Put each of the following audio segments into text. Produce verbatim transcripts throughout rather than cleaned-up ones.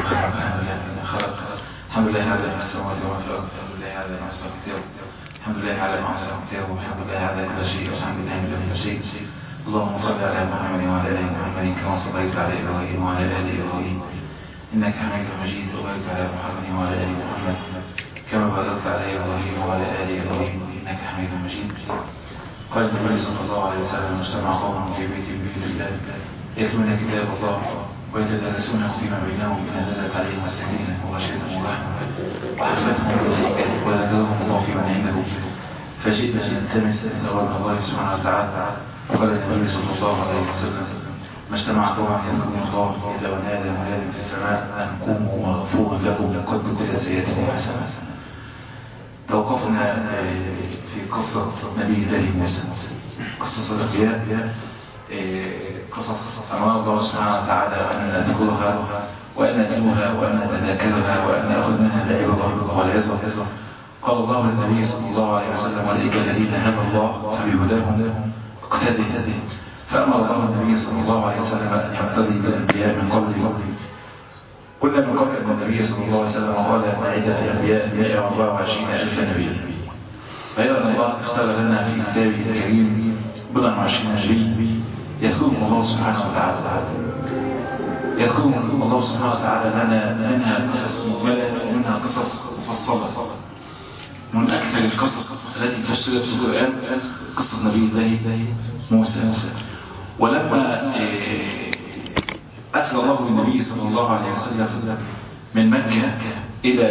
خلق. الحمد لله على ما في السماوات وما في الأرض. الحمد لله على ما أحسن كتابه. الحمد لله على ما أحسن كتابه. الحمد لله على كل شيء. الحمد لله من كل شيء. اللهم صل على محمد وعلى آل محمد كما صليت على إبراهيم وعلى آل إبراهيم إنك حميد مجيد. وبارك على محمد وعلى آل محمد كما باركت على إبراهيم وعلى آل إبراهيم إنك حميد مجيد. قال النبي صلى الله عليه وسلم: اجتمع قوم في بيت من بيوت الله يتلون كتاب الله ويتدارسونه فيما بينهم إذا نزلت عليهم السكينة وغشيتهم الرحمة وحفتهم الملائكة وذكرهم الله في من عنده فجئنا نلتمس ثواب الله سبحانه وتعالى. وقال النبي صلى الله عليه وسلم: ما اجتمع قوم يذكرون الله إلا ونادى مناد في السماء أن قوموا مغفور لكم قد بدلت سيئاتكم حسنة. توقفنا في قصة نبي الله موسى، قصص الأنبياء، قصص أمر الله سبحانه وتعالى أن نذكرها وأن نتلوها وأن نتذاكرها وأن نأخذ منها العبرة والعظة. قال الله للنبي صلى الله عليه وسلم: أولئك الذين هدى الله فبهداهم اقتدي. فأمر الله النبي صلى الله عليه وسلم أن يقتدي بالأنبياء من قبله. قلنا من قبل أن النبي صلى الله عليه وسلم قال أن عدة الأنبياء مئة وأربعة وعشرين ألف نبي، فإذا الله اختار لنا في كتابه الكريم بضع وعشرين نبي يذكرهم الله سبحانه وتعالى. يذكرهم الله سبحانه وتعالى لنا منها قصص مجملة ومنها قصص مفصلة. من أكثر القصص التي تشتغل في القرآن قصة نبي الله موسى. ولما أسر الله بالنبي صلى الله عليه وسلم من مكة إلى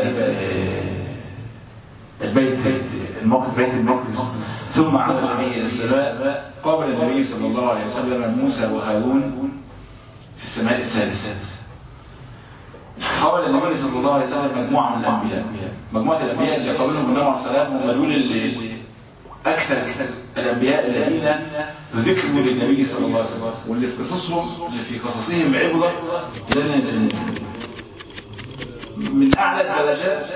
البيت المقدس بيت المقدس ثم على جميع السماء، قابل النبي صلى الله عليه وسلم موسى وهارون في السماء السادسة. قابل النبي صلى الله عليه وسلم مجموعة من الأنبياء. مجموعة الأنبياء اللي قابلهم النبي عليه الصلاة والسلام هم دول اللي أكثر الأنبياء الذين ذكروا للنبي صلى الله عليه وسلم، واللي في قصصهم اللي في قصصهم عبرة لنا الجنة. من أعلى الدرجات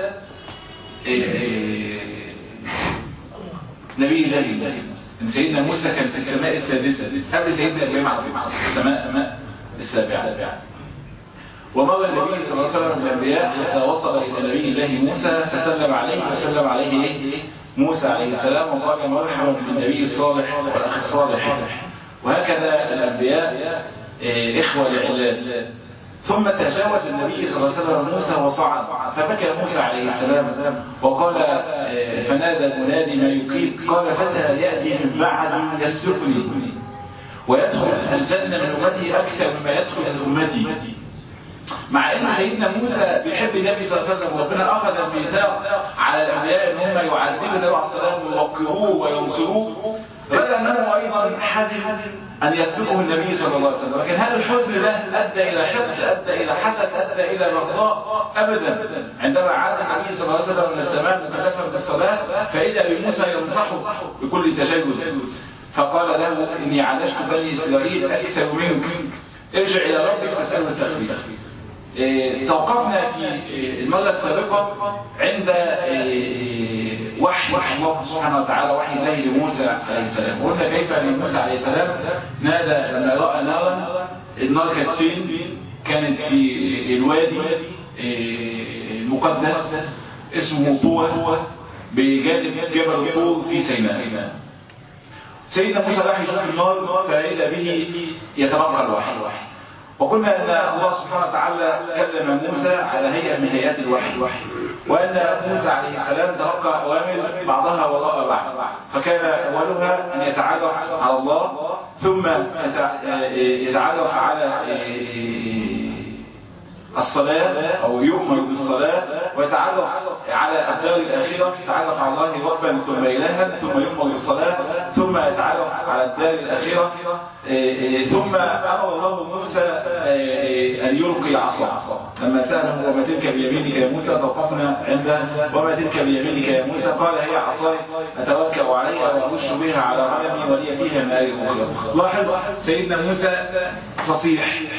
نبي الله موسى. سيدنا موسى كان في السماء السادسة قبل سيدنا إبراهيم على فكرة، السماء السماء السابعة. ومضى النبي صلى الله عليه وسلم بالأنبياء حتى وصل إلى نبي الله موسى فسلم عليه وسلم عليه إيه؟ موسى عليه السلام وقال: مرحبا بالنبي الصالح والأخ الصالح. وهكذا الأنبياء إخوة لعلان. ثم تجاوز النبي صلى الله عليه وسلم موسى وصعد، فبكى موسى عليه السلام وقال: فنادى المنادي ما يقيل، قال: فتى يأتي من بعدي يسبقني ويدخل الجنة من أمتي أكثر مما يدخل من أمتي. مع ان سيدنا موسى بيحب النبي صلى الله عليه وسلم، وربنا اخذ الميثاق على الانبياء ان هم يعذبوا النبي عليه الصلاه والسلام ويوقروه وينصروه، بل انه ايضا حزن ان يسبقه النبي صلى الله عليه وسلم. لكن هذا الحزن ده ادى الى حقد، ادى الى حسد، ادى الى بغضاء ابدا. عندما عاد النبي صلى الله عليه وسلم من السماء مكلفا بالصلاه فاذا بموسى ينصحه بكل تجاوز، فقال له: اني عالجت بني اسرائيل اكثر منك، ارجع الى ربك فاساله التخفيف. توقفنا في المرة السابقة عند وحي الله سبحانه وتعالى، وحي الله لموسى عليه السلام. وقلنا كيف أن موسى عليه السلام نادى لما رأى نارا. النار كانت فين؟ كانت في الوادي المقدس اسمه طور بجانب جبل الطور في سيناء. سيدنا موسى راح يشوف النار فإذا به يتلقى الوحي. وقلنا أن الله سبحانه وتعالى كلم موسى على هيئة من هيئات الوحي، وأن موسى عليه السلام تلقى أوامر بعضها وراء بعض، فكان أولها أن يتعرف على الله، ثم يتعرف على الصلاة أو يؤمر بالصلاة، ويتعرف على الدار الآخرة، يتعرف على الله ربا ثم إلها، ثم يؤمر بالصلاة، ثم يتعرف على الدار الآخرة. ثم أمر الله موسى أن يلقي عصا. لما سأله: وما تلك بيمينك يا موسى؟ توقفنا عند وما تلك بيمينك يا موسى؟ قال: هي عصاي أتوكأ عليها وأرش بها على غنمي ولي فيها مآرب أخرى. لاحظ سيدنا موسى فصيح،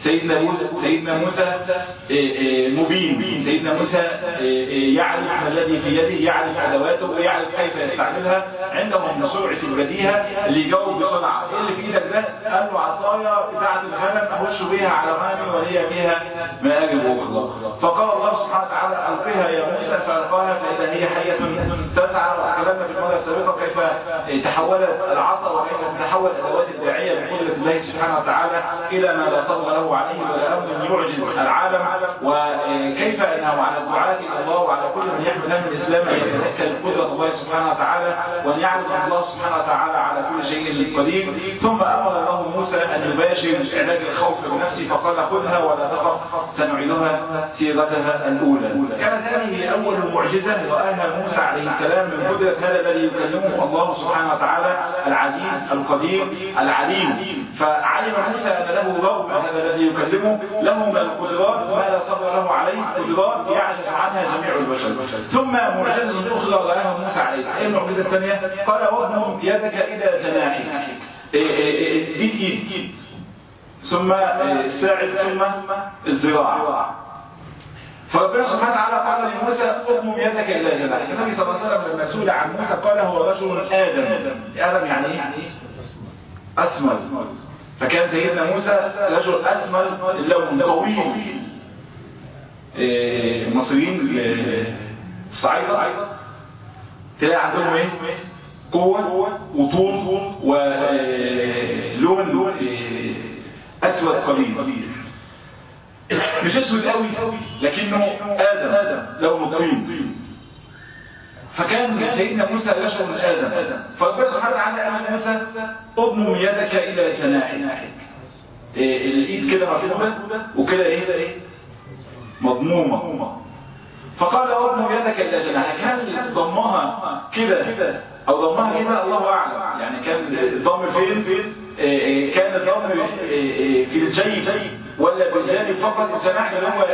سيدنا موسى سيدنا موسى مبين، سيدنا موسى يعرف ما الذي في يده، يعرف ادواته ويعرف كيف يستعملها. عندهم مشروع في البديهه اللي يجاوب بسرعه، ايه اللي في ايدك ده؟ قال له عصايا بتاعه الغنم اهش بيها على غنمي ولي فيها مآرب اخرى. فقال الله سبحانه وتعالى القها يا موسى، فالقاها فاذا هي حيه تسعى. وتكلمنا في المره السابقه كيف تحولت العصا وكيف تتحول ادوات الداعيه بقدره الله سبحانه وتعالى الى ما لا صبر له عليه ولا امر يعجز العالم، وكيف انه على الدعاة الى الله وعلى كل من يحمل هم الاسلام ان يتذكر قدره الله سبحانه وتعالى وان يعرف الله سبحانه وتعالى على كل شيء قدير. ثم امر الله موسى ان يباشر علاج الخوف بنفسه، فقال خذها ولا تخف سنعيدها سيرتها الاولى. كانت هذه هي اول معجزه راها موسى عليه السلام من قدره هذا الذي يكلمه الله سبحانه وتعالى العزيز القدير العليم. فعلم موسى ان له رب هذا الذي يكلمه، له من القدرات ما لا صبر له عليه، قدرات يعجز عنها جميع البشر. ثم معجزه اخرى راها موسى عليه السلام. ايه المعجزه الثانيه؟ قال واضم يدك الى جناحك، دي الايد ثم الساعد ثم الذراع. فربنا سبحانه وتعالى قال لموسى اضم يدك الى جناحك. النبي صلى الله عليه وسلم لما سئل عن موسى قال هو رجل ادم. ادم يعني ايه؟ اسمر. فكان سيدنا موسى رجل اسمر اللون طويل. المصريين الصعيدة تلاقي عندهم ايه؟ قوة وطول ولون لون اسود قليل، مش اسود قوي لكنه ادم لونه الطين. فكان سيدنا موسى رجل ادم. فربنا سبحانه وتعالى قال لموسى اضم يدك الى جناحك. الايد كده مفروده وكده ايه؟ مضمومه. فقال اضم يدك الى جناحك. هل ضمها كده او ضمها كده؟ الله اعلم. يعني كان الضم فين؟ كان الضم في الجيب ولا بالجانب فقط؟ الجناح اللي هو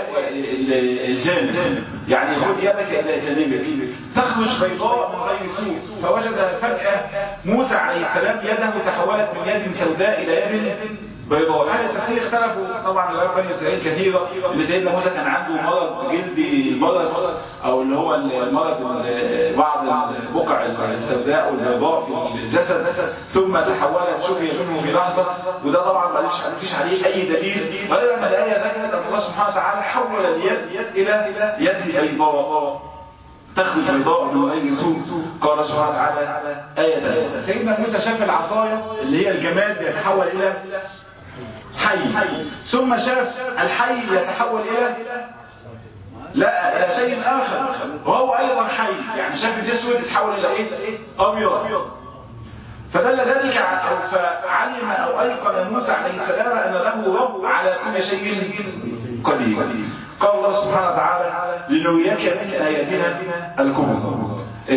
الجانب، يعني خذ يدك الى جانبك تخرج بيضاء من غير سوء. فوجد فجأة موسى عليه السلام يده تحولت من يد سوداء الى يد بيضاء. اهل التفسير اختلفوا طبعا روايات بني اسرائيل كثيره ان سيدنا موسى كان عنده مرض جلدي البرص او اللي هو المرض بعض البقع السوداء والبيضاء في الجسد ثم تحولت شفي منه في لحظه، وده طبعا ما فيش عليه اي دليل. ولما الايه ذكرت ان الله سبحانه وتعالى حول اليد الى يد بيضاء تخرج بيضاء من غير سوء. قال سبحانه وتعالى آية ثالثة سيدنا موسى شاف العصايه اللي هي الجماد يتحول الى حي، ثم شاف الحي يتحول الى لا الى شيء اخر وهو ايضا حي، يعني شاف الجسد يتحول الى ايه؟ ابيض. فدل ذلك فعلم او ايقن موسى عليه السلام ان له رب على كل شيء قدير. قال الله سبحانه وتعالى لنريك من اياتنا الكبرى.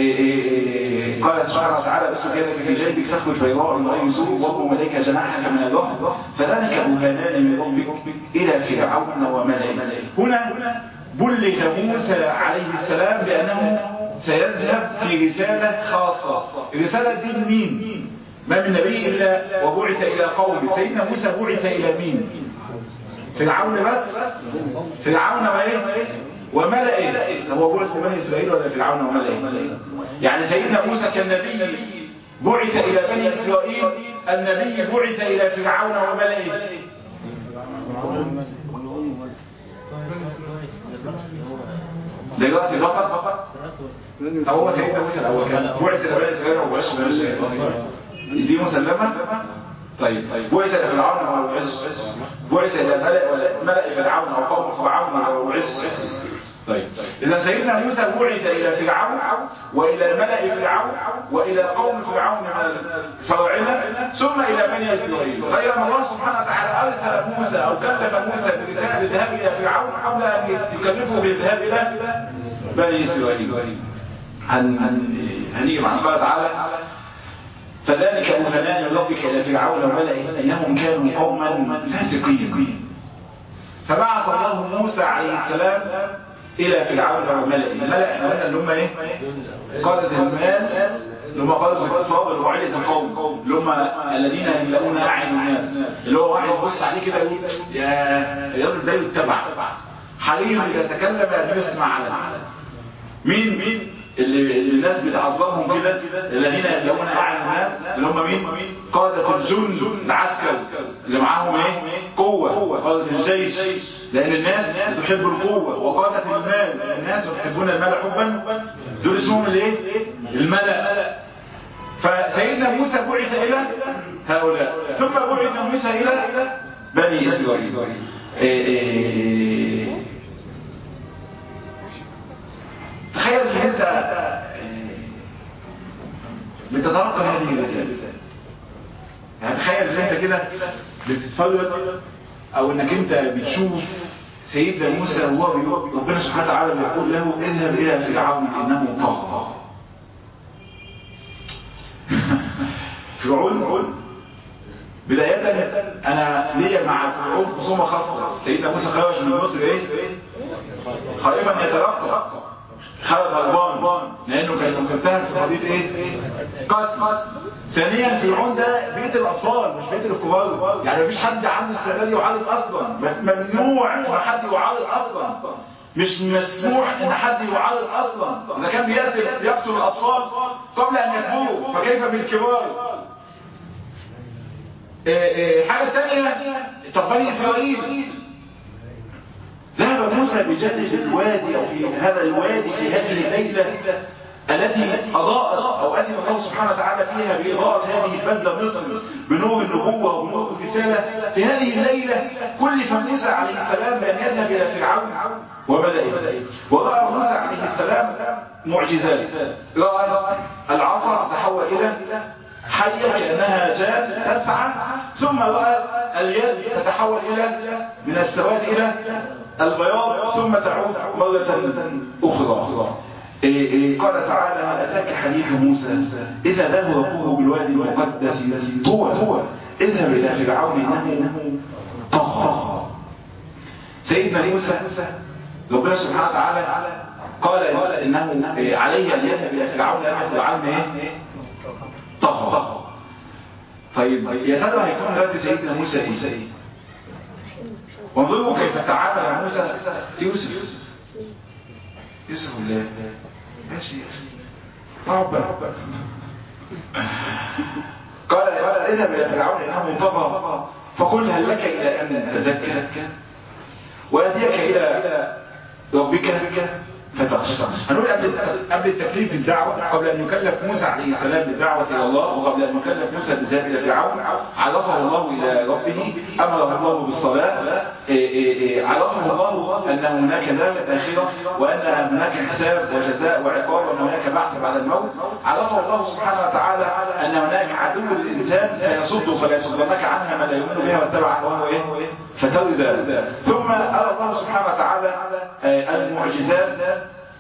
قال سبحانه وتعالى اسلك يدك في جيبك تخرج بيضاء من غير سوء واضم اليك جناحك من الرهب فذلك برهانان من ربك الى فرعون وملئه. هنا بلغ موسى عليه السلام بانه سيذهب في رساله خاصه. الرساله دي لمين؟ ما من نبي الا وبعث الى قومه. سيدنا موسى بعث الى مين؟ فرعون بس؟ فرعون وايه؟ وملئه. هو بعث لبني اسرائيل ولا فرعون وملئه؟ يعني سيدنا موسى كان نبي بعث الى بني اسرائيل، النبي بعث الى فرعون وملئه. دلوقتي فقط فقط هو سيدنا موسى الاول كان بعث الى بني اسرائيل وبعث لبني اسرائيل، دي مسلمه. طيب بعث الى فرعون وعز، بعث الى ملأ فرعون او قوم فرعون وعز. طيب اذا سيدنا موسى بعث الى فرعون والى ملأ فرعون والى قوم فرعون من الفراعنه ثم الى بني اسرائيل. فلما الله سبحانه وتعالى ارسل موسى او كلف موسى برساله الذهاب الى فرعون قبل ان يكلفه بالذهاب الى بني اسرائيل. هنيجي مع الله تعالى فذلك برهانان من ربك الى فرعون وملئه انهم كانوا قوما فاسقين. فبعث الله موسى عليه السلام الى فرعون وملئه. الملأ احنا قلنا اللي هم ايه؟ قادة المال، اللي هم قادة الاقتصاد، اللي هو علة القوم، اللي هم الذين يملؤون اعين الناس، اللي هو واحد يبص عليه كده يقول يا الراجل ده يتبع، حريم اذا تكلم ان يسمع على مين مين اللي الناس بتعظمهم كده، الذين يملؤون اعين الناس، اللي هم مين؟ قادة الجند العسكر اللي معاهم ايه؟ قوة، قادة الجيش، لان الناس تحب القوة، وقادة المال، الناس يحبون المال حبا، دول اسمهم الايه؟ الملأ. فسيدنا موسى بعث الى هؤلاء، ثم بعث موسى الى بني اسرائيل. إيه إيه تخيل ان انت بتتلقى هذه الرسالة، يعني تخيل ان انت كده بتتفرج او انك انت بتشوف سيدنا موسى وهو بيقول ربنا سبحانه وتعالى بيقول له اذهب الى فرعون انه طغى. فرعون بداية انا ليا مع فرعون خصومة خاصة. سيدنا موسى خرج من مصر ايه؟ خائفا يترقب، خرج غضبان لانه كان مكتهم في قضيه ايه؟ قتل. ثانيا فرعون ده بيت الاطفال مش بيت الكبار، يعني مفيش حد عنده استعداد يعارض اصلا، ممنوع ان حد يعارض اصلا، مش مسموح ان حد يعارض اصلا. اذا كان بيقتل يقتل الاطفال قبل ان يكبروا فكيف بالكبار؟ إيه إيه حاجه ثانيه، طب بني اسرائيل ذهب موسى بجانب الوادي او في هذا الوادي في هذه الليله التي اضاءت او اذن الله سبحانه وتعالى فيها باضاءه هذه البلده مصر بنور النبوه وبنور الرساله. في هذه الليله كلف موسى عليه السلام بان يذهب الى فرعون وملئه، وراى موسى عليه السلام معجزات. راى العصا تحول الى حيه كانها جان تسعى، ثم راى اليد تتحول الى من السواد الى البياض، ثم تعود مرة أخرى. إيه إيه قال تعالى هل أتاك حديث موسى إذا ذهب ربه بالوادي المقدس طوى اذهب إلى فرعون إنه طغى. سيدنا موسى ربنا سبحانه وتعالى قال إنه عليه أن يذهب إلى فرعون لأن فرعون إيه؟ طغى. طيب يا ترى هيكون رد سيدنا موسى إيه؟ وانظروا كيف تعامل موسى يوسف. يوسف الله ماشي ربا قال اذهب الى فرعون انه طغى فقل هل لك الى ان تزكى ويهديك الى ربك فتخشى. هنقول قبل قبل التكليف بالدعوه، قبل ان يكلف موسى عليه السلام بالدعوه الى الله، وقبل ان يكلف موسى بالذهاب الى فرعون، عرفه الله الى ربه، امره الله بالصلاه، عرفه الله ان هناك دار اخره، وان هناك حساب وجزاء وعقاب، وان هناك بعث بعد الموت. عرفه الله سبحانه وتعالى ان هناك عدو للانسان سيصده فلا يصدنك عنها من لا يؤمن بها واتبع هواه ايه فتولى. ثم ارى الله سبحانه وتعالى المعجزات،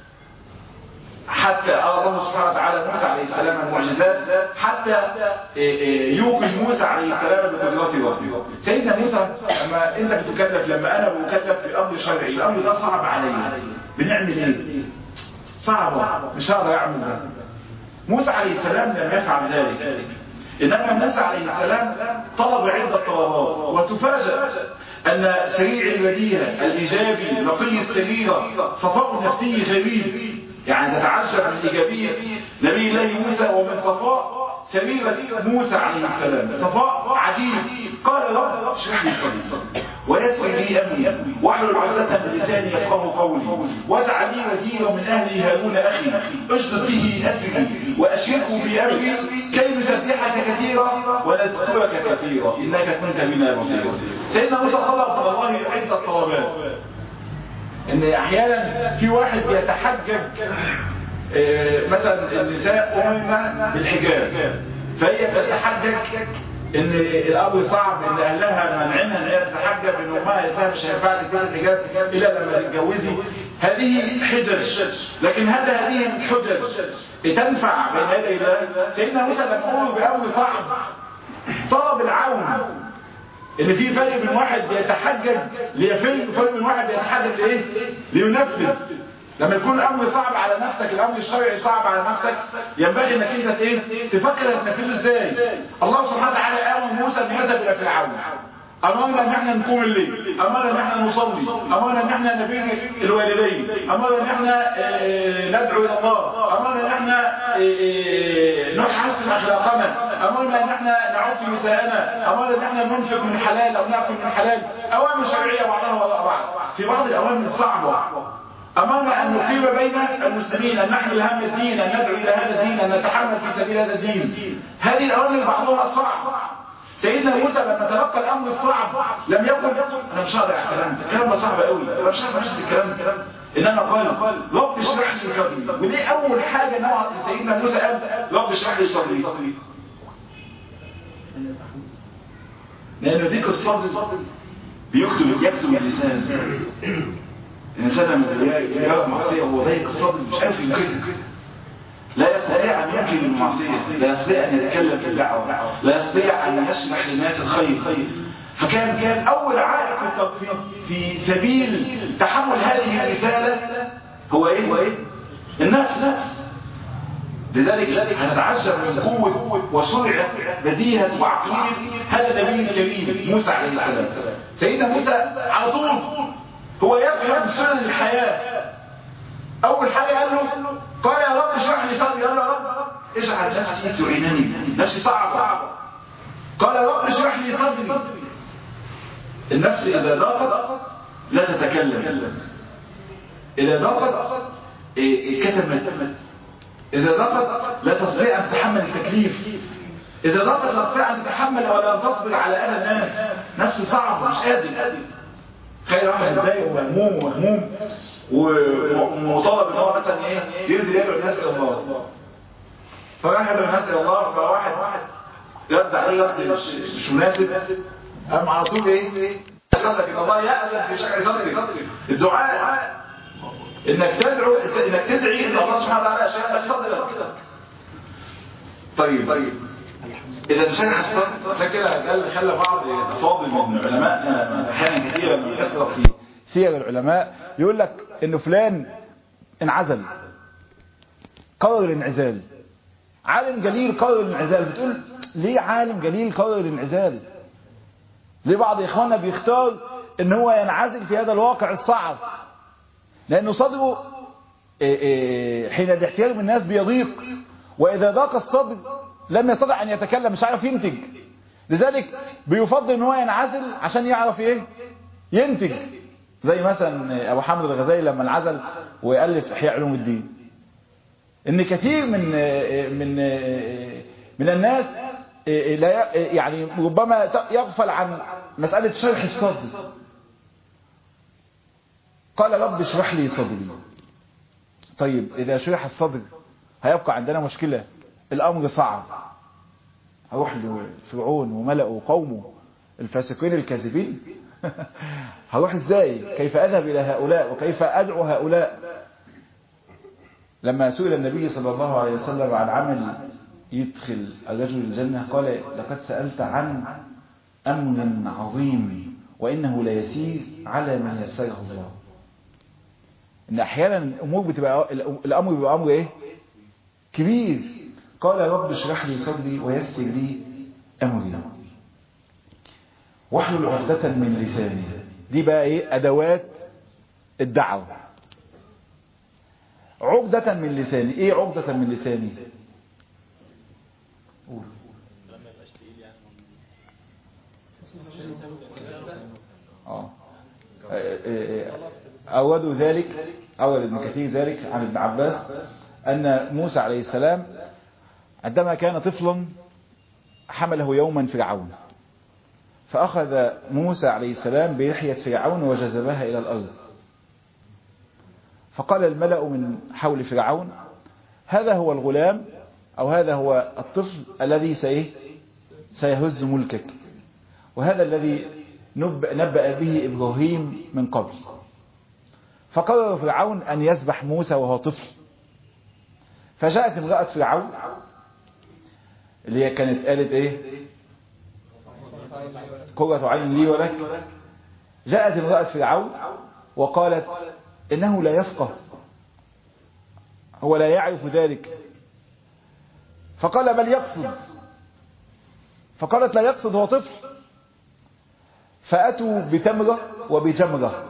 حتى أرى الله سبحانه وتعالى موسى عليه السلام المعجزات حتى يوقف موسى عليه السلام بقدرات الله. سيدنا موسى لما انت بتكلف، لما انا بكلف بامر شرعي، الامر ده صعب عليا، بنعمل ايه؟ صعبه مش هقدر اعمل ده. موسى عليه السلام لم يفعل ذلك، انما موسى عليه السلام طلب عده طلبات، وتفاجأ ان سريع البديهه الايجابي نقي السريره صفاء نفسي غريب، يعني تتعجب من ايجابيه نبي الله موسى ومن صفاء سريره موسى عليه السلام، صفاء عجيب. قال رب اشرح لي صدري ويسر لي امري واحلل عقدة من لساني يفقهوا قولي واجعل لي وزيرا من اهلي هارون اخي اشدد به اثري واشركه في امري كي نسبحك كثيرا ونذكرك كثيرا انك كنت بنا بصيرا. سيدنا موسى طلب من الله عده طلبات، ان احيانا في واحد بيتحجج، مثلا النساء امنا بالحجاب، فهي بتتحجج ان الامر صعب، ان اهلها منعنا ان هي تتحجب، ان امها يسمى مش هينفع تلبس الحجاب الا لما تتجوزي. هذه حجج، لكن هل هذه الحجج تنفع بين يدي الله؟ سيدنا موسى لما يقول بامر صعب طلب العون، ان في فرق بين واحد بيتحجج ليفل وفرق بين واحد بيتحجج لايه؟ لينفذ. لما يكون الامر صعب على نفسك، الامر الشرعي صعب على نفسك، ينبغي انك انت ايه تفكر تنفذه ازاي. الله سبحانه وتعالى امر موسى ان يذهب الى فرعون، امرنا ان احنا نقوم الليل، امرنا ان احنا نصلي، امرنا ان احنا نبر الوالدين، امرنا ان احنا ندعو الى الله، امرنا ان احنا نحسن اخلاقنا، امرنا ان احنا نعف نساءنا، امرنا ان احنا ننفق من حلال او ناكل من حلال. اوامر شرعيه بعضها وراء بعض. في بعض الاوامر الصعبه امرنا ان نقيم بين المسلمين، ان نحمل هم الدين، ان ندعو الى هذا الدين، ان نتحمل في سبيل هذا الدين. هذه الاوامر بعضها صعب. سيدنا موسى لما تلقى الامر الصعب لم يقل انا مش هقدر على الكلام ده، الكلام ده صعب قوي، انا مش هقدر نفس الكلام ده، انما قال رب اشرح لي صدري. ودي اول حاجه نوع سيدنا موسى قال رب اشرح لي صدري، لانه ذيك الصدر بيكتب يكتب اللسان. الانسان لما يرى معصيه وهو ضيق الصدر مش عارف ينكرها، لا يستطيع أن ينكر المعصية، لا يستطيع أن يتكلم في الدعوة، لا يستطيع أن يشرح للناس الخير. فكان كان أول عائق في سبيل تحمل هذه الرسالة هو إيه؟ هو إيه؟ النفس. لذلك هنتعجب من قوة وسرعة بديهة وعقلية هذا النبي الكريم موسى عليه السلام. سيدنا موسى على طول هو يفهم سنن الحياة. أول حاجة قال له قال يا رب اشرح لي صدري، قال له يا رب اجعل نفسي تعينني، نفسي صعبة. قال يا رب اشرح لي صدري. النفس إذا ضاقت لا تتكلم، إذا ضاقت كتمت، إذا ضاقت لا تستطيع أن تتحمل التكليف، إذا ضاقت لا تستطيع أن تتحمل ولا أن تصبر على أذى الناس. نفس صعبة مش قادر. خير واحد متضايق ومهموم ومهموم ومطالب ان هو مثلا ايه ينزل يدعو الناس الى الله، فراح يدعو الناس الى الله، فواحد واحد رد عليه رد مش مناسب، قام على طول ايه صدرك ان الله يأذن في شرح صدرك. الدعاء انك تدعو انك تدعي ان الله سبحانه وتعالى يشرح لك صدرك. طيب طيب اذا شرح الصدر عشان كده خلى بعض افاضل من علماء احيانا كثيره من يقرا في سير العلماء يقول لك انه فلان انعزل، قرر الانعزال. عالم جليل قرر الانعزال. بتقول ليه عالم جليل قرر الانعزال؟ ليه بعض اخواننا بيختار ان هو ينعزل في هذا الواقع الصعب؟ لانه صدره حين الاحتياج من الناس بيضيق، واذا ضاق الصدر لم يستطع ان يتكلم، مش عارف ينتج. لذلك بيفضل ان هو ينعزل عشان يعرف ايه ينتج. زي مثلا ابو حامد الغزالي لما انعزل ويألف احياء علوم الدين. ان كثير من من من الناس لا يعني ربما يغفل عن مسألة شرح الصدر. قال رب اشرح لي صدري. طيب اذا شرح الصدر هيبقى عندنا مشكلة، الامر صعب. هروح لفرعون وملأه وقومه الفاسقين الكاذبين هروح ازاي؟ كيف اذهب الى هؤلاء وكيف ادعو هؤلاء؟ لما سئل النبي صلى الله عليه وسلم عن عمل يدخل الرجل الجنة قال لقد سألت عن امر عظيم وانه لا يسير على من يسره الله. ان احيانا الامور بتبقى الامر بيبقى امر ايه كبير. قال رب اشرح لي صدري ويسر لي امري واحلل عقدة من لساني. دي بقى ايه ادوات الدعوة. عقدة من لساني. ايه عقدة من لساني؟ قول. اه اودوا ذلك اول ابن كثير ذلك عن ابن عباس ان موسى عليه السلام عندما كان طفلا حمله يوما فرعون، فأخذ موسى عليه السلام بلحية فرعون وجذبها إلى الأرض، فقال الملأ من حول فرعون هذا هو الغلام أو هذا هو الطفل الذي سيهز ملكك، وهذا الذي نبأ به إبراهيم من قبل. فقرر فرعون أن يذبح موسى وهو طفل. فجاءت امرأة فرعون اللي هي كانت قالت ايه قرة عين لي ولك. جاءت امرأة فرعون وقالت انه لا يفقه هو لا يعرف ذلك. فقال بل يقصد. فقالت لا يقصد، هو طفل. فأتوا بتمرة وبجمرة.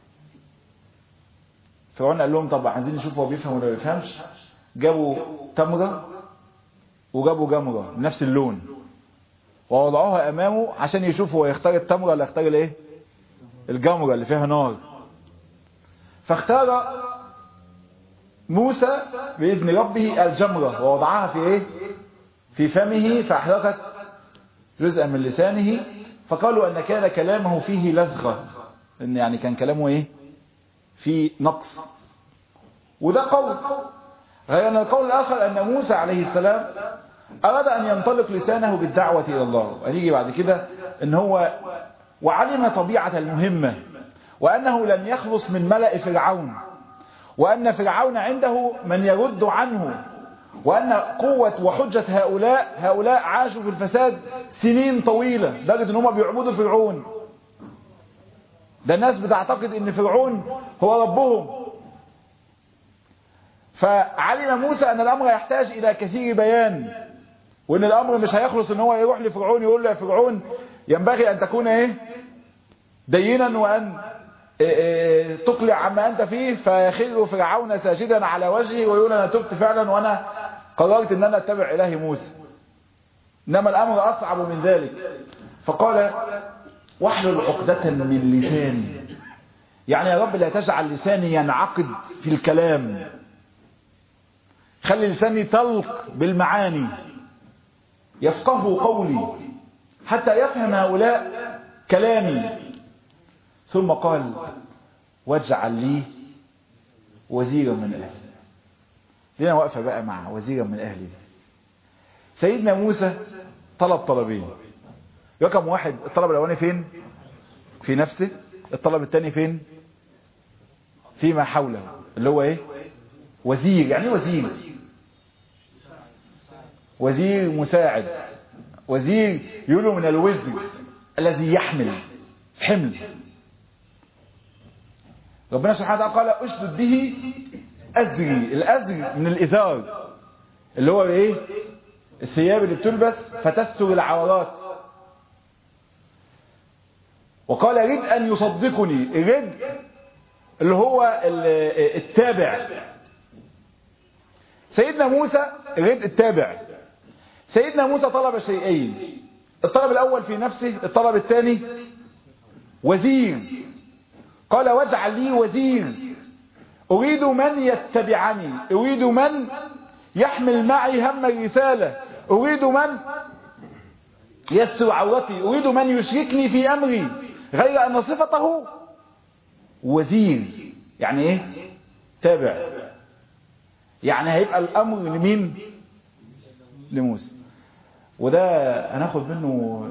فرعون قال لهم طب عايزين نشوف هو بيفهم ولا ما بيفهمش. جابوا تمرة وجابوا جمرة بنفس اللون ووضعوها امامه عشان يشوفوا هو يختار التمرة ولا يختار الايه؟ الجمرة اللي فيها نار. فاختار موسى بإذن ربه الجمرة ووضعها في ايه؟ في فمه فاحرقت جزءا من لسانه. فقالوا ان كان كلامه فيه لذغة، ان يعني كان كلامه ايه؟ في نقص. وده قول. غير ان القول الاخر ان موسى عليه السلام اراد ان ينطلق لسانه بالدعوة الى الله. هنيجي بعد كده ان هو وعلم طبيعة المهمة وانه لن يخلص من ملأ فرعون، وان فرعون عنده من يرد عنه، وان قوة وحجة هؤلاء هؤلاء عاشوا في الفساد سنين طويلة لدرجة ان هم بيعبدوا فرعون. ده الناس بتعتقد ان فرعون هو ربهم. فعلم موسى ان الامر يحتاج الى كثير بيان، وان الامر مش هيخلص ان هو يروح لفرعون يقول له يا فرعون ينبغي ان تكون ايه دينا وان إيه إيه تقلع عما انت فيه، فيخر فرعون ساجدا على وجهه ويقول انا تبت فعلا وانا قررت ان انا اتبع الهي موسى. انما الامر اصعب من ذلك. فقال واحلل عقدة من لساني، يعني يا رب لا تجعل لساني ينعقد في الكلام، خلي لساني تلق بالمعاني يفقهوا قولي حتى يفهم هؤلاء كلامي. ثم قال واجعل لي وزيرا من أهلي. لنا واقفة بقى مع وزيرا من أهلي. سيدنا موسى طلب طلبين. رقم واحد الطلب الأولاني فين؟ في نفسه. الطلب الثاني فين؟ فيما حوله، اللي هو ايه؟ وزير. يعني وزير وزير مساعد، وزير يقولوا من الوزر الذي يحمل حمل. ربنا سبحانه وتعالى قال اشدد به أزري. الأزر من الإزار اللي هو ايه؟ الثياب اللي بتلبس فتستر العورات. وقال رد أن يصدقني. الرد اللي هو التابع. سيدنا موسى الرد التابع. سيدنا موسى طلب شيئين. الطلب الأول في نفسه، الطلب الثاني وزير. قال واجعل لي وزير. أريد من يتبعني، أريد من يحمل معي هم الرسالة، أريد من يستر عورتي، أريد من يشركني في أمري، غير أن صفته وزير. يعني إيه؟ تابع. يعني هيبقى الأمر لمين؟ لموسى. وده هناخد منه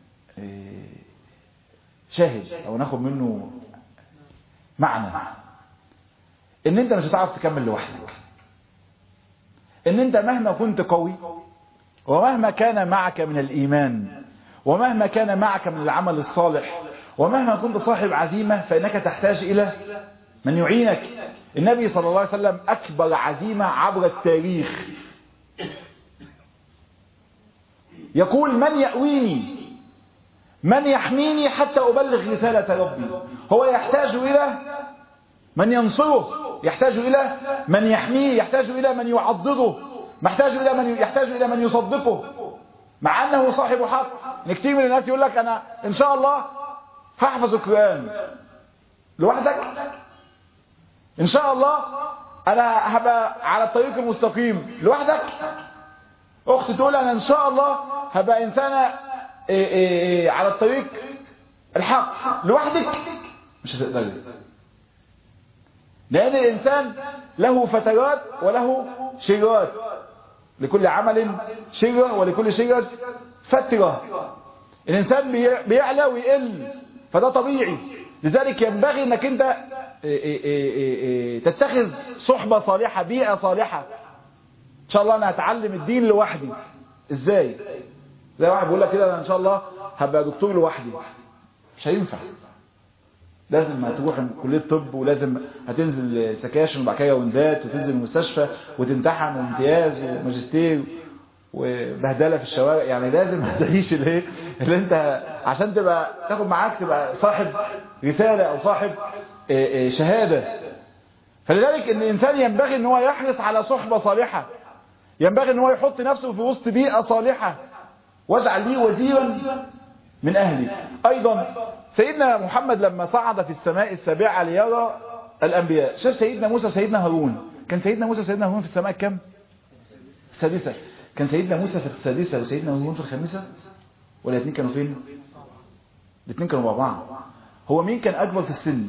شاهد او ناخد منه معنى ان انت مش هتعرف تكمل لوحدك. ان انت مهما كنت قوي ومهما كان معك من الايمان ومهما كان معك من العمل الصالح ومهما كنت صاحب عزيمة فانك تحتاج الى من يعينك. النبي صلى الله عليه وسلم اكبر عزيمة عبر التاريخ يقول من يأويني، من يحميني حتى أبلغ رسالة ربي. هو يحتاج إلى من ينصره، يحتاج إلى من يحميه، يحتاج إلى من يعضده، يحتاج إلى من يحتاج إلى من يصدقه مع أنه صاحب حق. كتير من الناس يقول لك أنا إن شاء الله هحفظ القرآن. لوحدك؟ إن شاء الله أنا هبقى على الطريق المستقيم. لوحدك؟ أخت تقول أنا إن شاء الله هبقى إنسانة إيه إيه إيه على الطريق الحق. لوحدك مش هتقدر، لأن الإنسان له فترات وله شرات، لكل عمل شرة ولكل شرة فترة. الإنسان بيعلى ويقل، فده طبيعي. لذلك ينبغي أنك أنت إيه إيه إيه إيه تتخذ صحبة صالحة، بيئة صالحة. ان شاء الله انا هتعلم الدين لوحدي. ازاي؟ زي واحد بيقول لك كده انا ان شاء الله هبقى دكتور لوحدي. مش هينفع. لازم هتروح كليه طب، ولازم هتنزل سكاشن وبعد كده وندات، وتنزل المستشفى وتمتحن وامتياز وماجستير وبهدله في الشوارع. يعني لازم هتعيش الايه اللي انت عشان تبقى تاخد معاك تبقى صاحب رساله او صاحب شهاده. فلذلك ان الانسان ينبغي ان هو يحرص على صحبه صالحه، ينبغي ان هو يحط نفسه في وسط بيئه صالحه، واجعل لي وزيرا من اهلي. ايضا سيدنا محمد لما صعد في السماء السابعه ليرى الانبياء، شاف سيدنا موسى وسيدنا هارون. كان سيدنا موسى وسيدنا هارون في السماء كم؟ السادسه. كان سيدنا موسى في السادسه وسيدنا هارون في الخامسه، ولا الاثنين كانوا فين؟ الاثنين كانوا مع بعض. هو مين كان اكبر في السن؟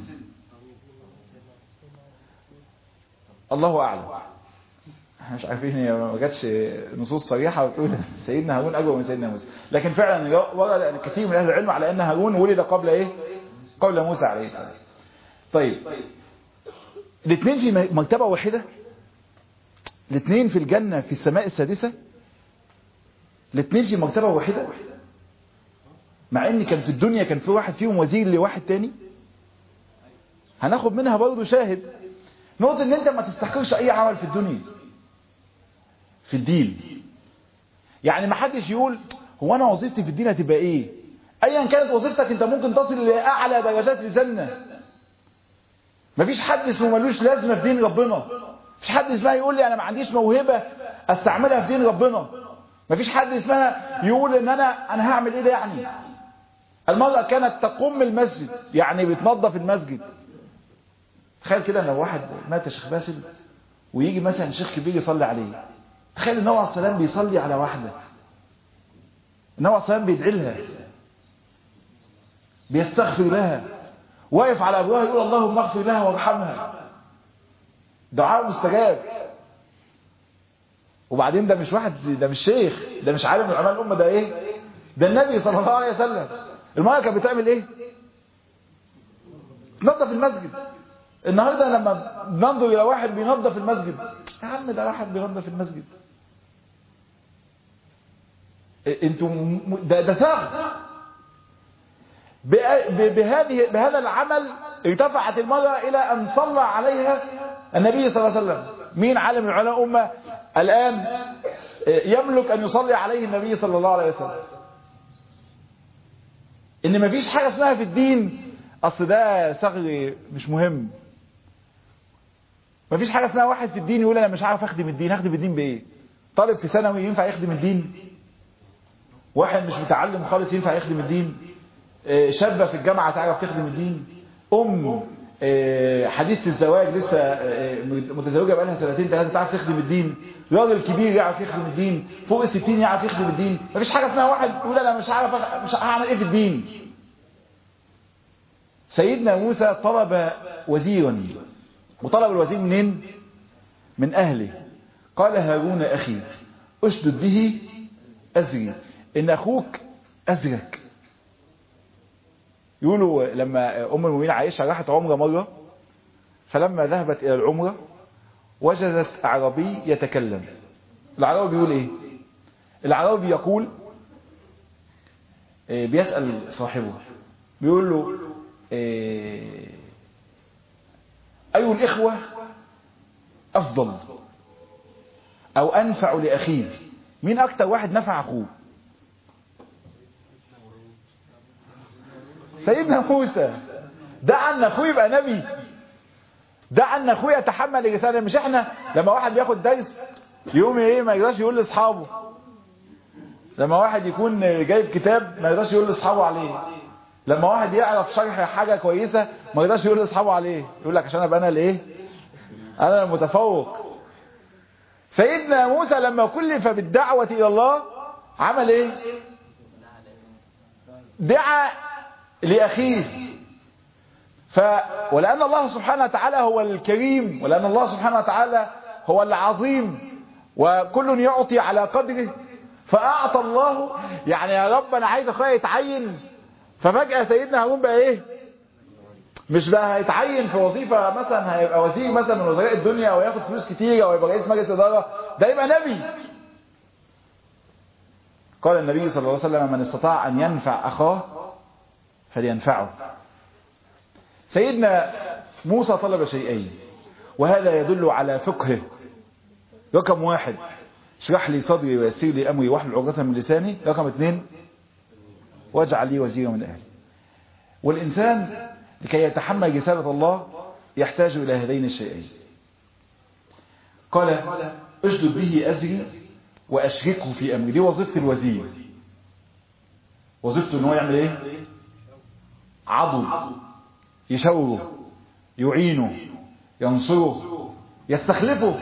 الله اعلم، احنا مش عارفين، هي ما جاتش نصوص صريحه بتقول سيدنا هارون اكبر من سيدنا موسى، لكن فعلا ورد كثير من اهل العلم على ان هارون ولد قبل ايه؟ قبل موسى عليه السلام. طيب الاثنين في مرتبه واحده، الاثنين في الجنه في السماء السادسه، الاثنين في مرتبه واحده، مع ان كان في الدنيا كان في واحد فيهم وزير لواحد تاني. هناخد منها برضه شاهد نقطه ان انت ما تستحقرش اي عمل في الدنيا في الدين. يعني ما حدش يقول هو انا وظيفتي في الدين هتبقى ايه؟ ايا كانت وظيفتك انت ممكن تصل لاعلى درجات الجنه. مفيش حد اسمه ملوش لازمه في دين ربنا. مفيش حد اسمها يقول لي انا ما عنديش موهبه استعملها في دين ربنا. مفيش حد اسمها يقول ان انا انا هعمل ايه ده. يعني المرأة كانت تقوم المسجد، يعني بتنظف المسجد. تخيل كده لو واحد مات يا شيخ باسل ويجي مثلا شيخ كبير يصلي عليه. تخيل النبي عليه السلام بيصلي على واحدة، النبي عليه السلام بيدعي لها، بيستغفر لها، واقف على ابوها يقول اللهم اغفر لها وارحمها، دعاء مستجاب. وبعدين ده مش واحد، ده مش شيخ، ده مش عالم من علماء الامه، ده ايه؟ ده النبي صلى الله عليه وسلم. المرأة كانت بتعمل ايه؟ تنظف المسجد. النهارده لما بننظر الى واحد بينظف المسجد، يا عم ده واحد بينظف المسجد، انتوا ده ده ثغر. بهذه بهذا العمل ارتفعت المرأة الى ان صلى عليها النبي صلى الله عليه وسلم. مين عالم من علماء الامه الان يملك ان يصلي عليه النبي صلى الله عليه وسلم؟ ان مفيش حاجه اسمها في الدين اصل ده ثغر مش مهم. مفيش حاجه اسمها واحد في الدين يقول انا مش عارف اخدم الدين. اخدم الدين بايه؟ طالب في ثانوي ينفع يخدم الدين؟ واحد مش متعلم خالص ينفع يخدم الدين؟ شابه في الجامعه تعرف تخدم الدين؟ ام حديثه الزواج لسه متزوجه بقالها سنتين ثلاثه تعرف تخدم الدين؟ راجل كبير يعرف يخدم الدين؟ فوق الستين يعرف يخدم الدين؟ مفيش حاجه اسمها واحد يقول انا مش عارف أخ... مش هعمل ايه في الدين. سيدنا موسى طلب وزيرا، وطلب الوزير منين؟ من اهله. قال هارون اخي اشدد به ازري، ان اخوك ازرك. يقولوا لما ام المؤمنين عائشه راحت عمره مره، فلما ذهبت الى العمره وجدت اعرابي يتكلم. العربي بيقول ايه؟ العربي يقول بيسأل صاحبه بيقول له اي الاخوه افضل او انفع لاخيه؟ مين اكتر واحد نفع اخوه؟ سيدنا موسى. دعا ان اخوه يبقى نبي، دعا ان اخوه يتحمل الرساله. مش احنا لما واحد بياخد درس يوم ايه ما يقدرش يقول لاصحابه، لما واحد يكون جايب كتاب ما يقدرش يقول لاصحابه عليه، لما واحد يعرف شرح حاجه كويسه ما يقدرش يقول لاصحابه عليه، يقول لك عشان ابقى انا الايه؟ انا المتفوق. سيدنا موسى لما كلف بالدعوه الى الله عمل ايه؟ دعا لاخيه. ف ولان الله سبحانه وتعالى هو الكريم، ولان الله سبحانه وتعالى هو العظيم، وكل يعطي على قدره، فاعطى الله. يعني يا رب انا عايز اخويا يتعين، ففجاه سيدنا هارون بقى ايه؟ مش بقى هيتعين في وظيفه مثلا هيبقى وزير مثلا من وزراء الدنيا او ياخد فلوس كتير او يبقى رئيس مجلس اداره، ده يبقى نبي. قال النبي صلى الله عليه وسلم من استطاع ان ينفع اخاه فلينفعه. سيدنا موسى طلب شيئين، وهذا يدل على فقهه. رقم واحد اشرح لي صدري ويسر لي أمري واحلل عقدة من لساني. رقم اثنين واجعل لي وزيرا من أهلي. والإنسان لكي يتحمل رسالة الله يحتاج إلى هذين الشيئين. قال اشدد به أزري وأشركه في أمري. دي وظيفة الوزير. وظيفته أنه يعمل إيه؟ عضو، يشوره، يعينه، ينصره، يستخلفه.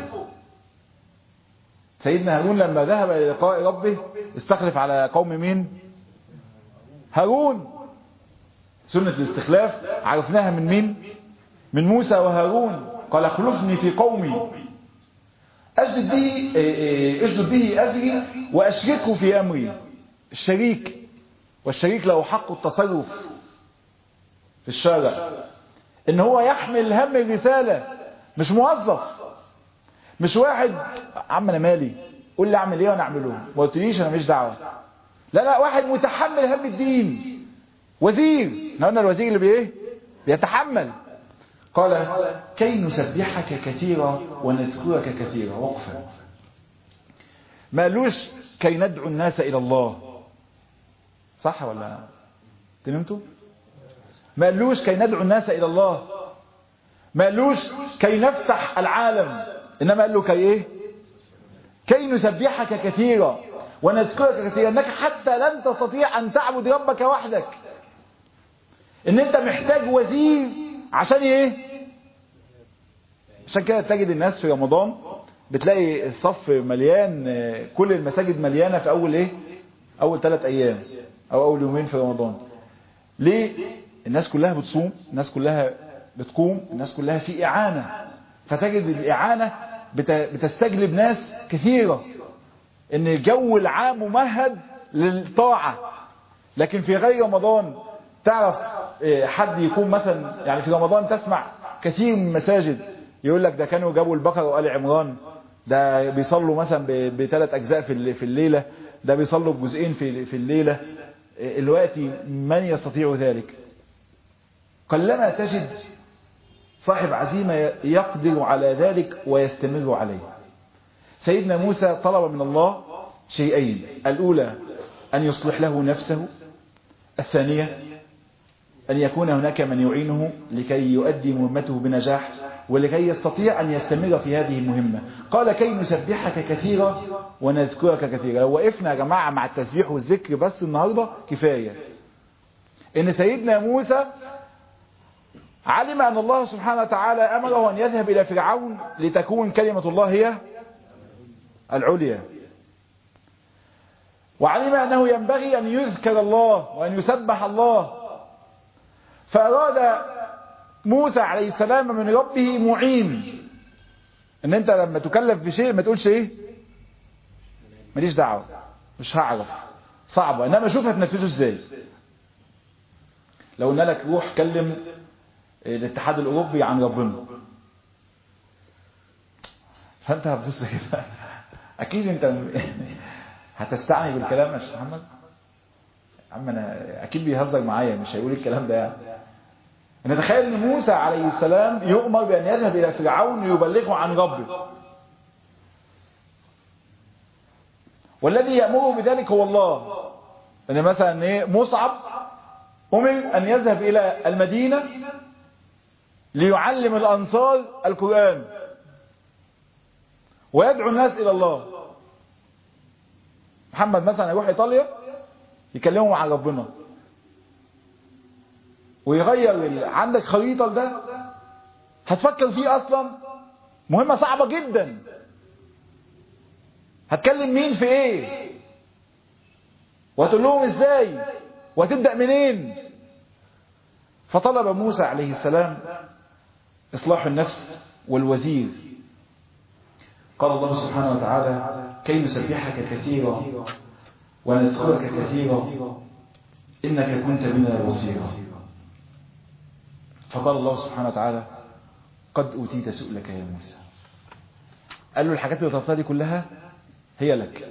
سيدنا هارون لما ذهب إلى لقاء ربه استخلف على قوم مين؟ هارون. سنة الاستخلاف عرفناها من مين؟ من موسى وهارون. قال اخلفني في قومي. أجد به أجد به أزري وأشركه في أمري. الشريك، والشريك له حق التصرف في الشارع، إن هو يحمل هم الرسالة، مش موظف، مش واحد عم أنا مالي قول لي أعمل إيه وأنا أعمله، ما قلتليش أنا مش دعوة. لا لا، واحد متحمل هم الدين، وزير. احنا قلنا الوزير اللي بإيه؟ بيتحمل. قال كي نسبحك كثيرا ونذكرك كثيرا. وقفا. ما قالوش كي ندعو الناس إلى الله، صح ولا تنمتوا؟ ما قالوش كي ندعو الناس إلى الله، ما قالوش كي نفتح العالم، إنما قال له كي إيه؟ كي نسبحك كثيرا ونذكرك كثيرا. أنك حتى لن تستطيع أن تعبد ربك وحدك، إن أنت محتاج وزير. عشان إيه؟ عشان كده تجد الناس في رمضان بتلاقي الصف مليان، كل المساجد مليانة في أول إيه؟ أول ثلاث أيام أو أول يومين في رمضان. ليه؟ الناس كلها بتصوم، الناس كلها بتقوم، الناس كلها في إعانة. فتجد الإعانة بتستجلب ناس كثيرة، إن الجو العام ممهد للطاعة. لكن في غير رمضان تعرف حد يكون مثلا، يعني في رمضان تسمع كثير من المساجد يقول لك ده كانوا جابوا البقرة وآل عمران، ده بيصلوا مثلا بثلاث أجزاء في الليلة، ده بيصلوا بجزئين في في الليلة. الوقت من يستطيع ذلك؟ قلما تجد صاحب عزيمة يقدر على ذلك ويستمر عليه. سيدنا موسى طلب من الله شيئين: الأولى أن يصلح له نفسه، الثانية أن يكون هناك من يعينه لكي يؤدي مهمته بنجاح ولكي يستطيع أن يستمر في هذه المهمة. قال كي نسبحك كثيرا ونذكرك كثيرا. لو وقفنا يا جماعة مع التسبيح والذكر بس النهاردة كفاية. إن سيدنا موسى علم أن الله سبحانه وتعالى أمره أن يذهب إلى فرعون لتكون كلمة الله هي العليا، وعلم أنه ينبغي أن يذكر الله وأن يسبح الله. فأراد موسى عليه السلام من ربه معين، ان انت لما تكلف بشيء ما تقولش ايه ماليش دعوة مش هعرف، صعبة، انما شوف هتنفذه ازاي. لو قلنا لك روح كلم الاتحاد الاوروبي عن ربنا، فانت هتبص كده اكيد انت هتستعني بالكلام يا شيخ محمد. عم انا اكيد بيهزر معايا، مش هيقول الكلام ده يعني. نتخيل ان موسى عليه السلام يؤمر بان يذهب الى فرعون ليبلغه عن ربه، والذي يأمره بذلك هو الله. ان مثلا ايه مصعب امر ان يذهب الى المدينة ليعلم الانصار القرآن ويدعو الناس الى الله. محمد مثلا يروح ايطاليا يكلمهم عن ربنا ويغير عندك خريطة ده، هتفكر فيه اصلا مهمة صعبة جدا. هتكلم مين في ايه وهتقول لهم ازاي وهتبدأ منين؟ فطلب موسى عليه السلام اصلاح النفس والوزير. قال الله سبحانه وتعالى كي نسبحك كثيرا ونذكرك كثيرا إنك كنت بنا بصيرا. فقال الله سبحانه وتعالى قد أوتيت سؤلك يا موسى. قال له الحاجات اللي طلبتها دي كلها هي لك.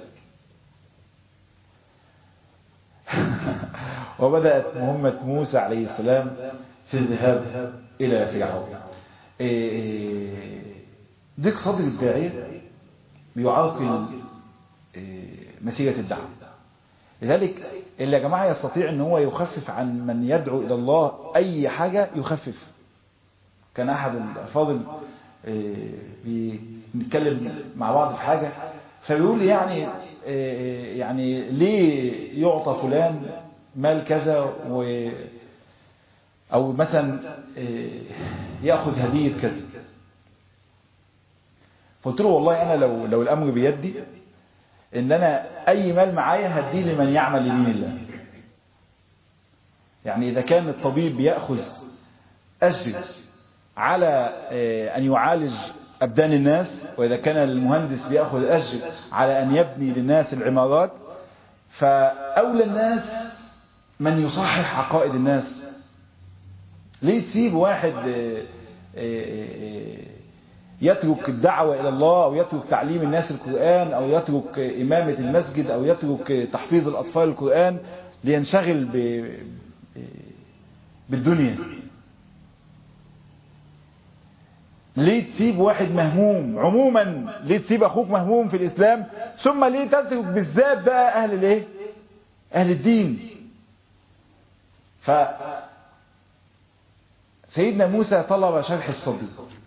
وبدأت مهمة موسى عليه السلام في الذهاب إلى فرعون. ضيق صدر الداعية بيعرقل مسيرة الدعوة. لذلك اللي يا جماعة يستطيع ان هو يخفف عن من يدعو إلى الله أي حاجة يخفف. كان أحد الأفاضل بنتكلم مع بعض في حاجة فبيقول يعني يعني ليه يعطى فلان مال كذا و أو مثلا يأخذ هدية كذا. فقلت له والله أنا لو لو الأمر بيدي إن أنا أي مال معايا هديه لمن يعمل لدين الله. يعني إذا كان الطبيب بيأخذ أجر على أن يعالج أبدان الناس، وإذا كان المهندس بيأخذ أجر على أن يبني للناس العمارات، فأولى الناس من يصحح عقائد الناس. ليه تسيب واحد يترك الدعوة إلى الله أو يترك تعليم الناس القرآن أو يترك إمامة المسجد أو يترك تحفيظ الأطفال القرآن لينشغل بالدنيا؟ ليه تسيب واحد مهموم عموما؟ ليه تسيب أخوك مهموم في الإسلام؟ ثم ليه تترك بالذات بقى أهل الايه؟ أهل الدين. ف سيدنا موسى طلب شرح الصدر،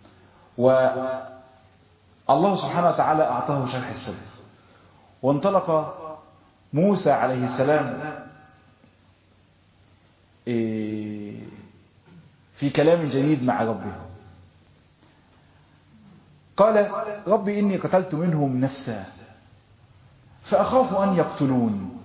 والله سبحانه وتعالى أعطاه شرح الصدر، وانطلق موسى عليه السلام في كلام جديد مع ربه. قال ربي إني قتلت منهم نفسا فأخاف أن يقتلون،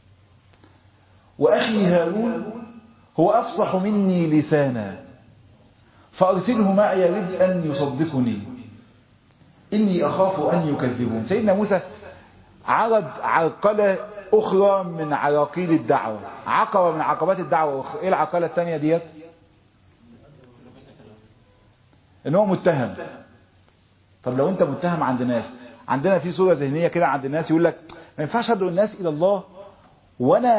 وأخي هارون هو أفصح مني لسانا فأرسله معي يريد أن يصدقني إني أخاف أن يكذبون. سيدنا موسى عرض عرقلة أخرى من عراقيل الدعوة، عقبة من عقبات الدعوة أخرى. إيه العقلة الثانية ديت؟ إن هو متهم. طب لو أنت متهم عند ناس، عندنا في صورة ذهنية كده عند الناس يقول لك ما ينفعش أدعو الناس إلى الله وأنا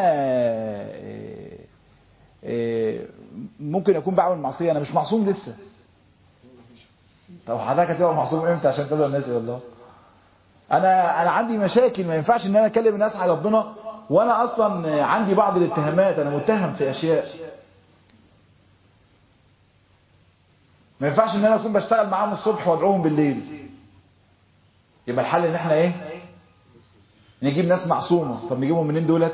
ممكن أكون بعمل معصية، أنا مش معصوم لسه. طب حضرتك هتبقى معصوم إمتى عشان تدعو الناس إلى الله؟ أنا أنا عندي مشاكل، ما ينفعش إن أنا أكلم الناس على ربنا وأنا أصلا عندي بعض الاتهامات، أنا متهم في أشياء. ما ينفعش إن أنا أكون بشتغل معاهم الصبح وأدعوهم بالليل. يبقى الحل إن إحنا إيه؟ نجيب ناس معصومة. طب نجيبهم منين دولت؟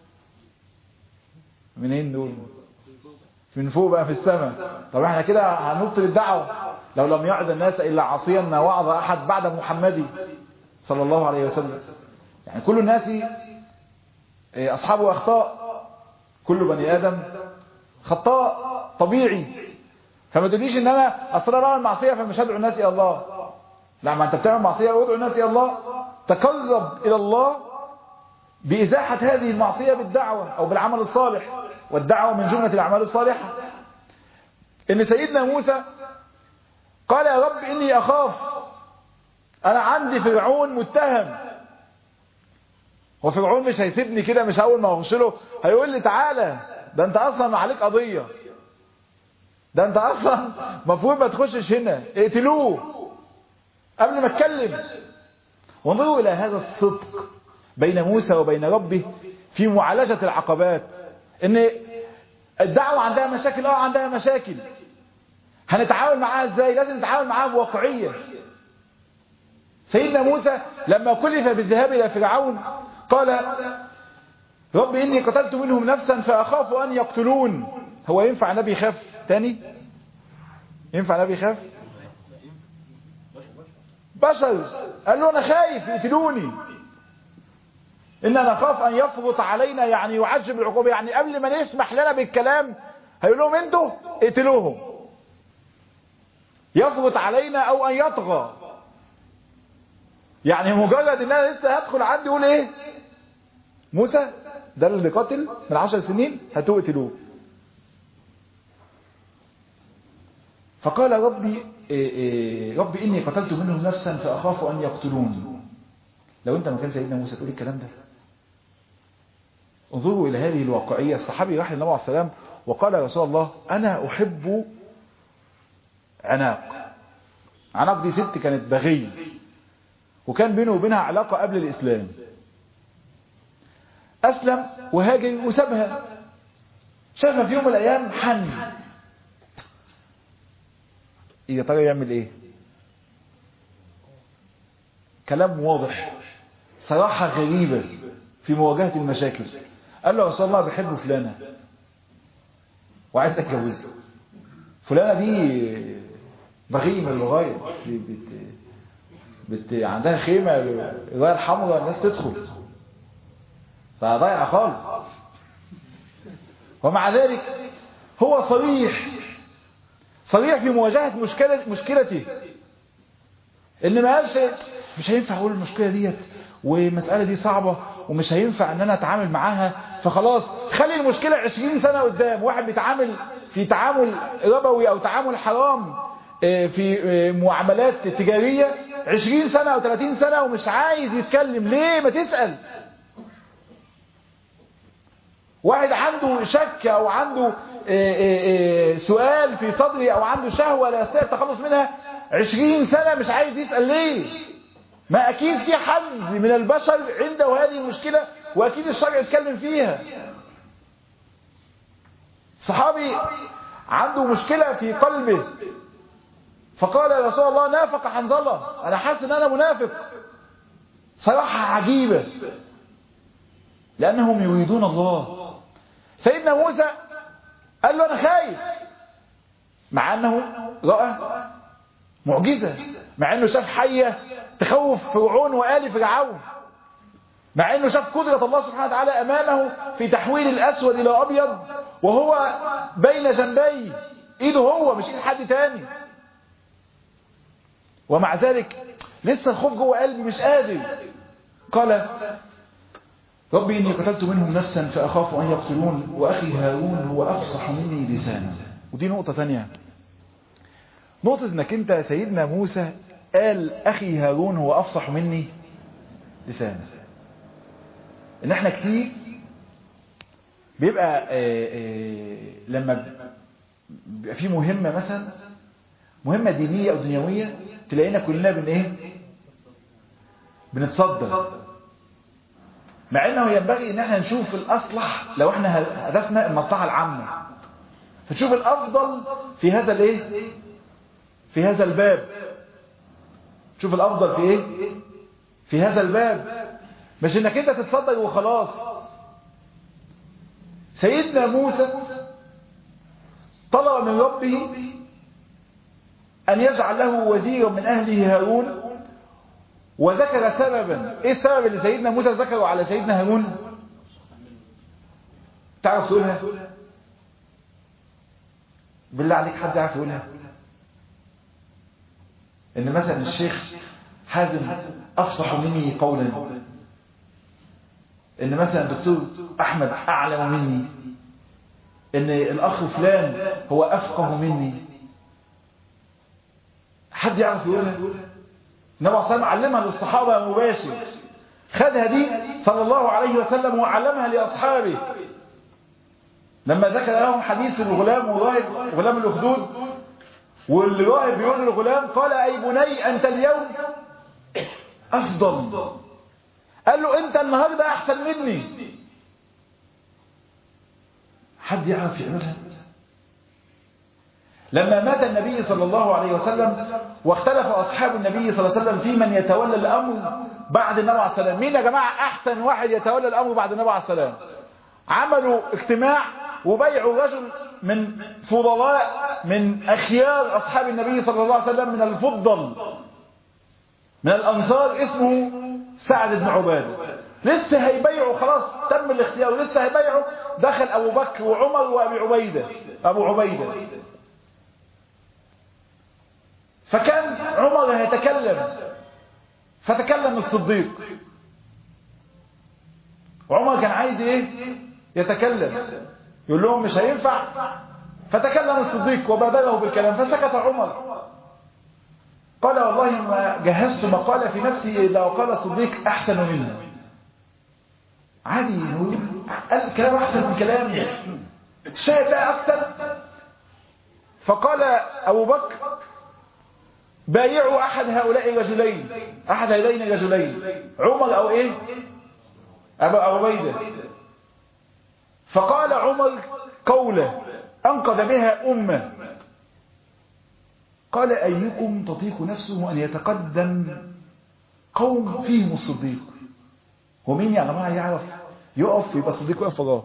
منين دول؟ من فوق بقى في السماء. طب احنا كده هنبطل الدعوة. لو لم يعد الناس إلا عصيا ما وعظ أحد بعد محمد صلى الله عليه وسلم. يعني كل الناس أصحابه أخطاء، كل بني آدم خطاء طبيعي. فما تقوليش ان انا اصلا بعمل معصية فمش هدعو الناس الى الله. لا، ما انت بتعمل معصية وادعو الناس الى الله، تقرب الى الله بإزاحة هذه المعصية بالدعوة أو بالعمل الصالح، والدعوة من جملة الأعمال الصالحة. إن سيدنا موسى قال يا رب إني أخاف، أنا عندي فرعون متهم، وفرعون مش هيسيبني كده، مش أول ما أخش له هيقول لي تعالى ده أنت أصلا عليك قضية، ده أنت أصلا مفروض ما تخشش هنا، اقتلوه قبل ما اتكلم. وانظروا إلى هذا الصدق بين موسى وبين ربه في معالجة العقبات. ان الدعوة عندها مشاكل، اه عندها مشاكل، هنتعامل معاها ازاي؟ لازم نتعامل معاها بواقعية. سيدنا موسى لما كلف بالذهاب الى فرعون قال رب اني قتلت منهم نفسا فاخاف ان يقتلون. هو ينفع نبي يخاف تاني؟ ينفع نبي يخاف؟ بشر قال له انا خايف يقتلوني، إننا نخاف أن يفرط علينا، يعني يعجب العقوبة، يعني قبل ما يسمح لنا بالكلام هيقول لهم انتوا اقتلوهم، يفرط علينا أو أن يطغى. يعني مجرد إن أنا لسه هدخل عندي يقول إيه؟ موسى ده اللي قاتل من عشر سنين هاتوه اقتلوه. فقال ربي إيه إيه ربي إني قتلت منهم نفسا فأخاف أن يقتلون. لو أنت مكان سيدنا موسى تقول الكلام ده؟ انظروا إلى هذه الواقعية. الصحابي راح للنبي عليه السلام وقال يا رسول الله أنا أحب عناق. عناق دي ست كانت بغية، وكان بينه وبينها علاقة قبل الإسلام. أسلم وهاجر وسابها، شافها في يوم من الأيام حن، يا ترى يعمل إيه؟ كلام واضح، صراحة غريبة في مواجهة المشاكل. قال له يا رسول الله بحب فلانة وعايز أتجوزها. فلانة دي بغية من الغاية، بت... بت... عندها خيمة الغاية الحمراء الناس تدخل، فضايعة خالص. ومع ذلك هو صريح صريح في مواجهة مشكلة مشكلته، ان ما قالش مش هينفع اقول المشكلة ديت والمسألة دي صعبة ومش هينفع ان انا اتعامل معاها، فخلاص خلي المشكلة عشرين سنة قدام. واحد بيتعامل في تعامل ربوي او تعامل حرام في معاملات تجارية عشرين سنة او ثلاثين سنة ومش عايز يتكلم ليه؟ ما تسأل. واحد عنده شك او عنده سؤال في صدري او عنده شهوة لا يستطيع التخلص منها عشرين سنة مش عايز يسأل ليه؟ ما اكيد في حد من البشر عنده هذه المشكلة واكيد الشرع يتكلم فيها. صحابي عنده مشكلة في قلبه فقال يا رسول الله نافق حنظلة، انا حاسس ان انا منافق. صراحة عجيبة لانهم يريدون الله. سيدنا موسى قال له انا خايف، مع انه رأى معجزة، مع انه شاف حية تخوف فرعون وآل فرعون، مع انه شاف قدرة الله سبحانه وتعالى امامه في تحويل الاسود الى ابيض وهو بين جنبي، ايده هو مش ايد حد تاني. ومع ذلك لسه الخوف جوه قلبي مش قادر. قال ربي إني قتلت منهم نفسا فأخاف أن يقتلون وأخي هارون هو أفصح مني لسانا. ودي نقطة ثانية، نقطة إنك أنت سيدنا موسى قال أخي هارون هو أفصح مني لسانا. إن إحنا كتير بيبقى آآ آآ لما بيبقى في مهمة مثلا مهمة دينية أو دنيوية تلاقينا كلنا بن إيه بنتصدر، مع انه ينبغي ان احنا نشوف الاصلح لو احنا هدفنا المصلحة العامة، فتشوف الافضل في هذا الايه في هذا الباب. شوف الافضل في ايه في هذا الباب، مش انك انت تتصدق وخلاص. سيدنا موسى طلب من ربه ان يجعل له وزيرا من اهله هارون، وذكر سببا. ايه السبب اللي سيدنا موسى ذكره على سيدنا هارون؟ تعرف تقولها؟ بالله عليك حد يعرف يقولها؟ ان مثلا الشيخ حازم افصح مني قولا، ان مثلا الدكتور احمد اعلم مني، ان الاخ فلان هو افقه مني. حد يعرف يقولها؟ النبي صلى الله عليه وسلم علمها للصحابة مباشر، خدها دي صلى الله عليه وسلم وعلمها لأصحابه. لما ذكر لهم حديث الغلام وراهب غلام الأخدود، والراهب بيقول للغلام قال أي بني أنت اليوم أفضل، قال له أنت النهاردة أحسن مني. حد يعرف يعملها؟ لما مات النبي صلى الله عليه وسلم واختلف أصحاب النبي صلى الله عليه وسلم في من يتولى الأمر بعد النبي عليه السلام، مين يا جماعة أحسن واحد يتولى الأمر بعد النبي عليه السلام؟ عملوا اجتماع وبيعوا رجل من فضلاء من أخيار أصحاب النبي صلى الله عليه وسلم، من الفضل من الأنصار، اسمه سعد بن عبادة. لسه هيبيعوا، خلاص تم الاختيار، لسه هيبيعوا، دخل أبو بكر وعمر وأبي عبيدة أبو عبيدة. فكان عمر هيتكلم فتكلم الصديق، وعمر كان عايز ايه يتكلم، يقول لهم مش هينفع، فتكلم الصديق وبادره بالكلام فسكت عمر. قال والله ما جهزت مقالة في نفسي لو قال الصديق احسن منه. عادي نقول قال كلام احسن من كلامي، الشاهد بقى أكتر. فقال أبو بكر بايعوا أحد هؤلاء الرجلين، أحد هذين الرجلين، عمر أو إيه أبو عبيدة. فقال عمر قولة أنقذ بها أمة، قال أيكم تطيق نفسه أن يتقدم قوم فيهم الصديق؟ ومين يا جماعة يعرف يقف يبقى الصديق يقف وراه؟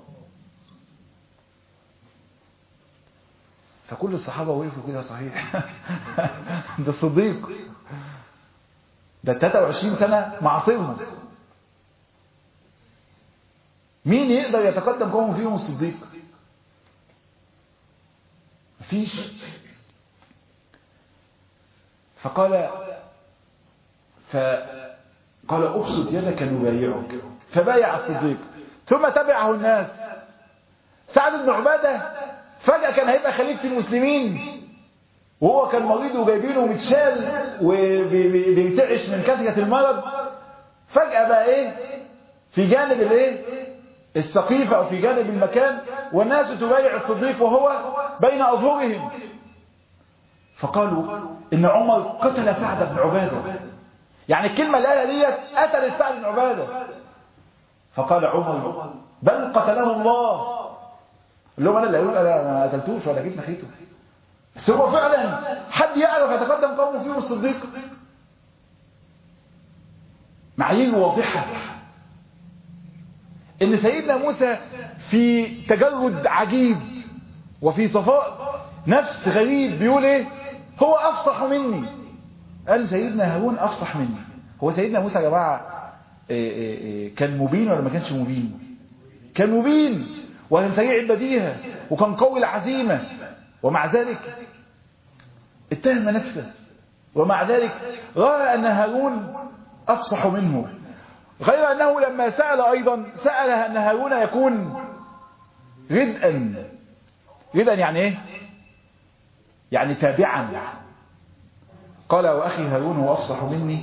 فكل الصحابة وقفوا كده صحيح ده الصديق، ده ثلاثة وعشرين سنة معاصرهم، مين يقدر يتقدم قوم فيهم الصديق؟ مفيش. فقال فقال أبسط يدك نبايعك، فبايع الصديق. ثم تبعه الناس. سعد بن عبادة فجأة كان هيبقى خليفة المسلمين، وهو كان مريض وجايبينه متشال وبيتعش من كثرة المرض، فجأة بقى ايه في جانب الايه السقيفة او في جانب المكان، والناس تبايع الصديق وهو بين اظهرهم. فقالوا ان عمر قتل سعد بن عبادة، يعني الكلمة اللي قالها ديت قتلت سعد بن عبادة. فقال عمر بل قتله الله. اللي هو انا اللي اقول انا ما قتلتوش ولا جيت ناحيته، بس هو فعلا حد يعرف يتقدم قوم فيهم الصديق؟ معايير واضحة ان سيدنا موسى في تجرد عجيب وفي صفاء نفس غريب بيقول ايه؟ هو افصح مني. قال سيدنا هارون افصح مني. هو سيدنا موسى يا جماعه كان مبين ولا ما كانش مبين؟ كان مبين وكان سريع البديهه وكان قوي العزيمه، ومع ذلك اتهم نفسه، ومع ذلك راى ان هارون افصح منه. غير انه لما سأل ايضا سأل ان هارون يكون ردءا. ردءا يعني ايه؟ يعني تابعا. قال واخي هارون هو افصح مني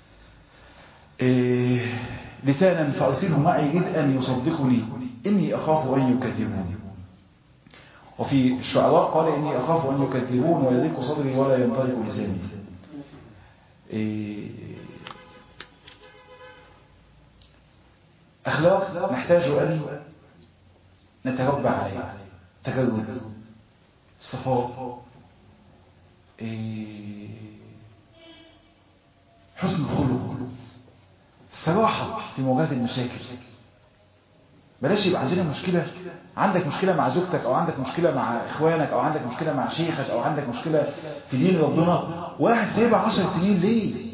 إيه لسانا فارسله معي ردءا يصدقني اني اخاف ان يكذبون. وفي الشعراء قال اني اخاف ان يكذبون ويضيق صدري ولا ينطلق لساني. إيه أخلاق نحتاج أن نتربى عليها: تجرد، الصفاء، حسن الخلق، الصراحة في مواجهة المشاكل. بلاش يبقى عندنا مشكلة، عندك مشكلة مع زوجتك أو عندك مشكلة مع إخوانك أو عندك مشكلة مع شيخك أو عندك مشكلة في دين ربنا، واحد سايبها عشر سنين ليه؟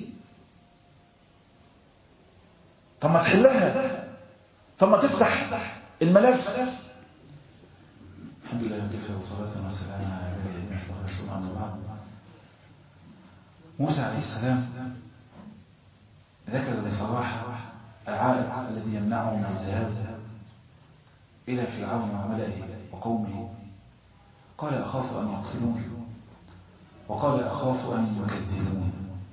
طب ما تحلها، طب ما تفتح الملف. الحمد لله وكفى وصلاة وسلام على عباده الذين اصطفى ثم بعد. موسى عليه السلام ذكر بصراحة العائق الذي يمنعه من الذهاب إلى فرعون وملئه وقومه. قال أخاف أن يقتلون، وقال أخاف أن يكذبون.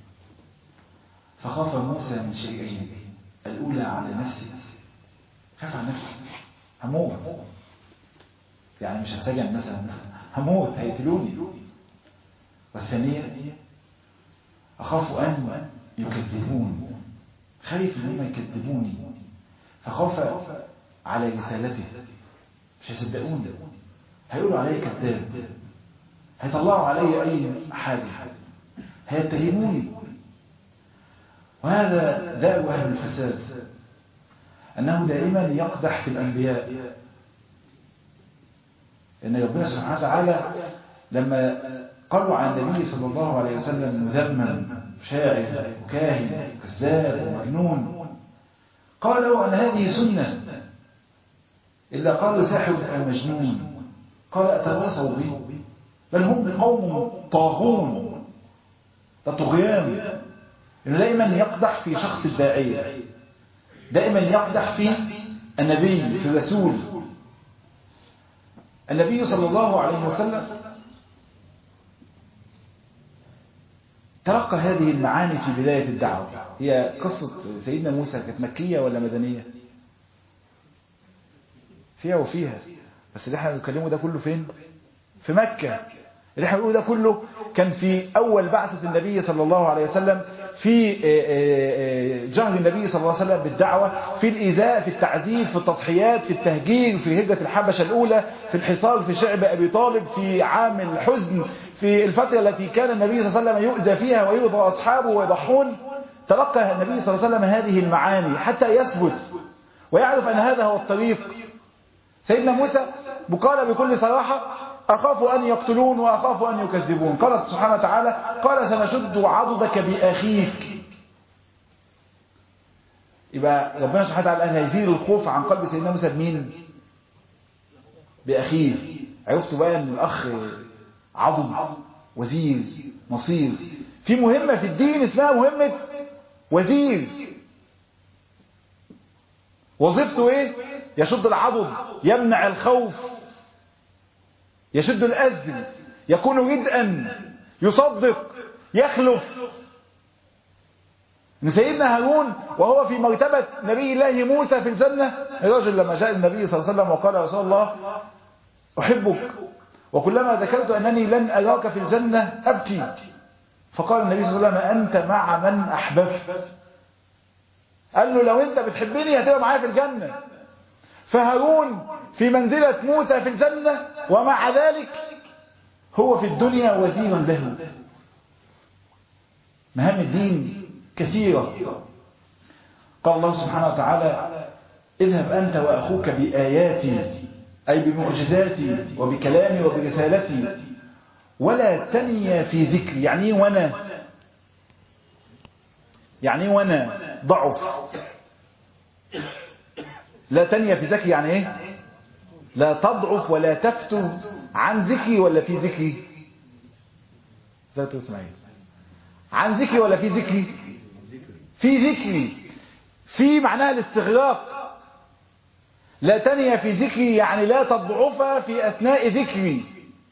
فخاف موسى من شيئين: الأولى على نفسه، خاف عن نفسه، هموت، يعني مش هتسجن مثلا، هموت هيقتلوني. والثانية أخاف أن يكذبون، خايف ان هم يكذبوني، فخاف على رسالته، مش هيصدقوني، هيقولوا علي كذاب، هيطلعوا علي أي حاجة، هيتهموني. وهذا داء أهل الفساد، أنه دائما يقدح في الأنبياء. إن ربنا سبحانه وتعالى لما قالوا عن النبي صلى الله عليه وسلم مذمم شاعر وكاهن كذاب ومجنون، قالوا أن هذه سنة، إلا قالوا ساحر أو مجنون، قال أتواصوا به، بل هم قوم طاغون. ده طغيان. دائما يقدح في شخص الداعية، دائما يقدح في النبي، في الرسول. النبي صلى الله عليه وسلم تلقى هذه المعاني في بداية الدعوة. هي قصة سيدنا موسى كانت مكية ولا مدنية؟ فيها وفيها. بس اللي احنا بنتكلمه ده كله فين؟ في مكة. اللي احنا بنقوله ده كله كان في أول بعثة النبي صلى الله عليه وسلم، في جهر النبي صلى الله عليه وسلم بالدعوة، في الإيذاء، في التعذيب، في التضحيات، في التهجير، في هجرة الحبشة الأولى، في الحصار في شعب أبي طالب، في عام الحزن، في الفترة التي كان النبي صلى الله عليه وسلم يؤذى فيها ويؤذى أصحابه ويضحون. تلقى النبي صلى الله عليه وسلم هذه المعاني حتى يثبت ويعرف أن هذا هو الطريق. سيدنا موسى قال بكل صراحة: أخاف أن يقتلون وأخاف أن يكذبون. قال سبحانه وتعالى: قال سنشد عضدك بأخيك. يبقى ربنا سبحانه وتعالى هيزيل الخوف عن قلب سيدنا موسى بمين؟ بأخيه. عرفتوا بقى أن الأخ عضد، وزير، نصير، في مهمة في الدين اسمها مهمة وزير. وظيفته ايه؟ يشد العضد، يمنع الخوف، يشد الأذن، يكون ردءا، يصدق، يخلف. ان سيدنا هارون وهو في مرتبة نبي الله موسى في الجنة، الرجل لما جاء النبي صلى الله عليه وسلم وقال: يا رسول الله أحبك وكلما ذكرت أنني لن أراك في الجنة أبكي. فقال النبي صلى الله عليه وسلم: أنت مع من أحببت. قال له: لو أنت بتحبني هتبقى معايا في الجنة. فهارون في منزلة موسى في الجنة، ومع ذلك هو في الدنيا وزير له. مهام الدين كثيرة. قال الله سبحانه وتعالى: اذهب أنت وأخوك بآياتي، أي بمعجزاتي وبكلامي وبرسالتي، ولا تنيا في ذكري. يعني ايه وانا؟ يعني ايه وانا؟ ضعف. لا تنيا في ذكري يعني ايه؟ لا تضعف ولا تفتر عن ذكري ولا في ذكري؟ زي اسماعيل، عن ذكري ولا في ذكري؟ في ذكري. في معناها الاستغراق. لا تنيا في ذكري يعني لا تضعف في أثناء ذكري.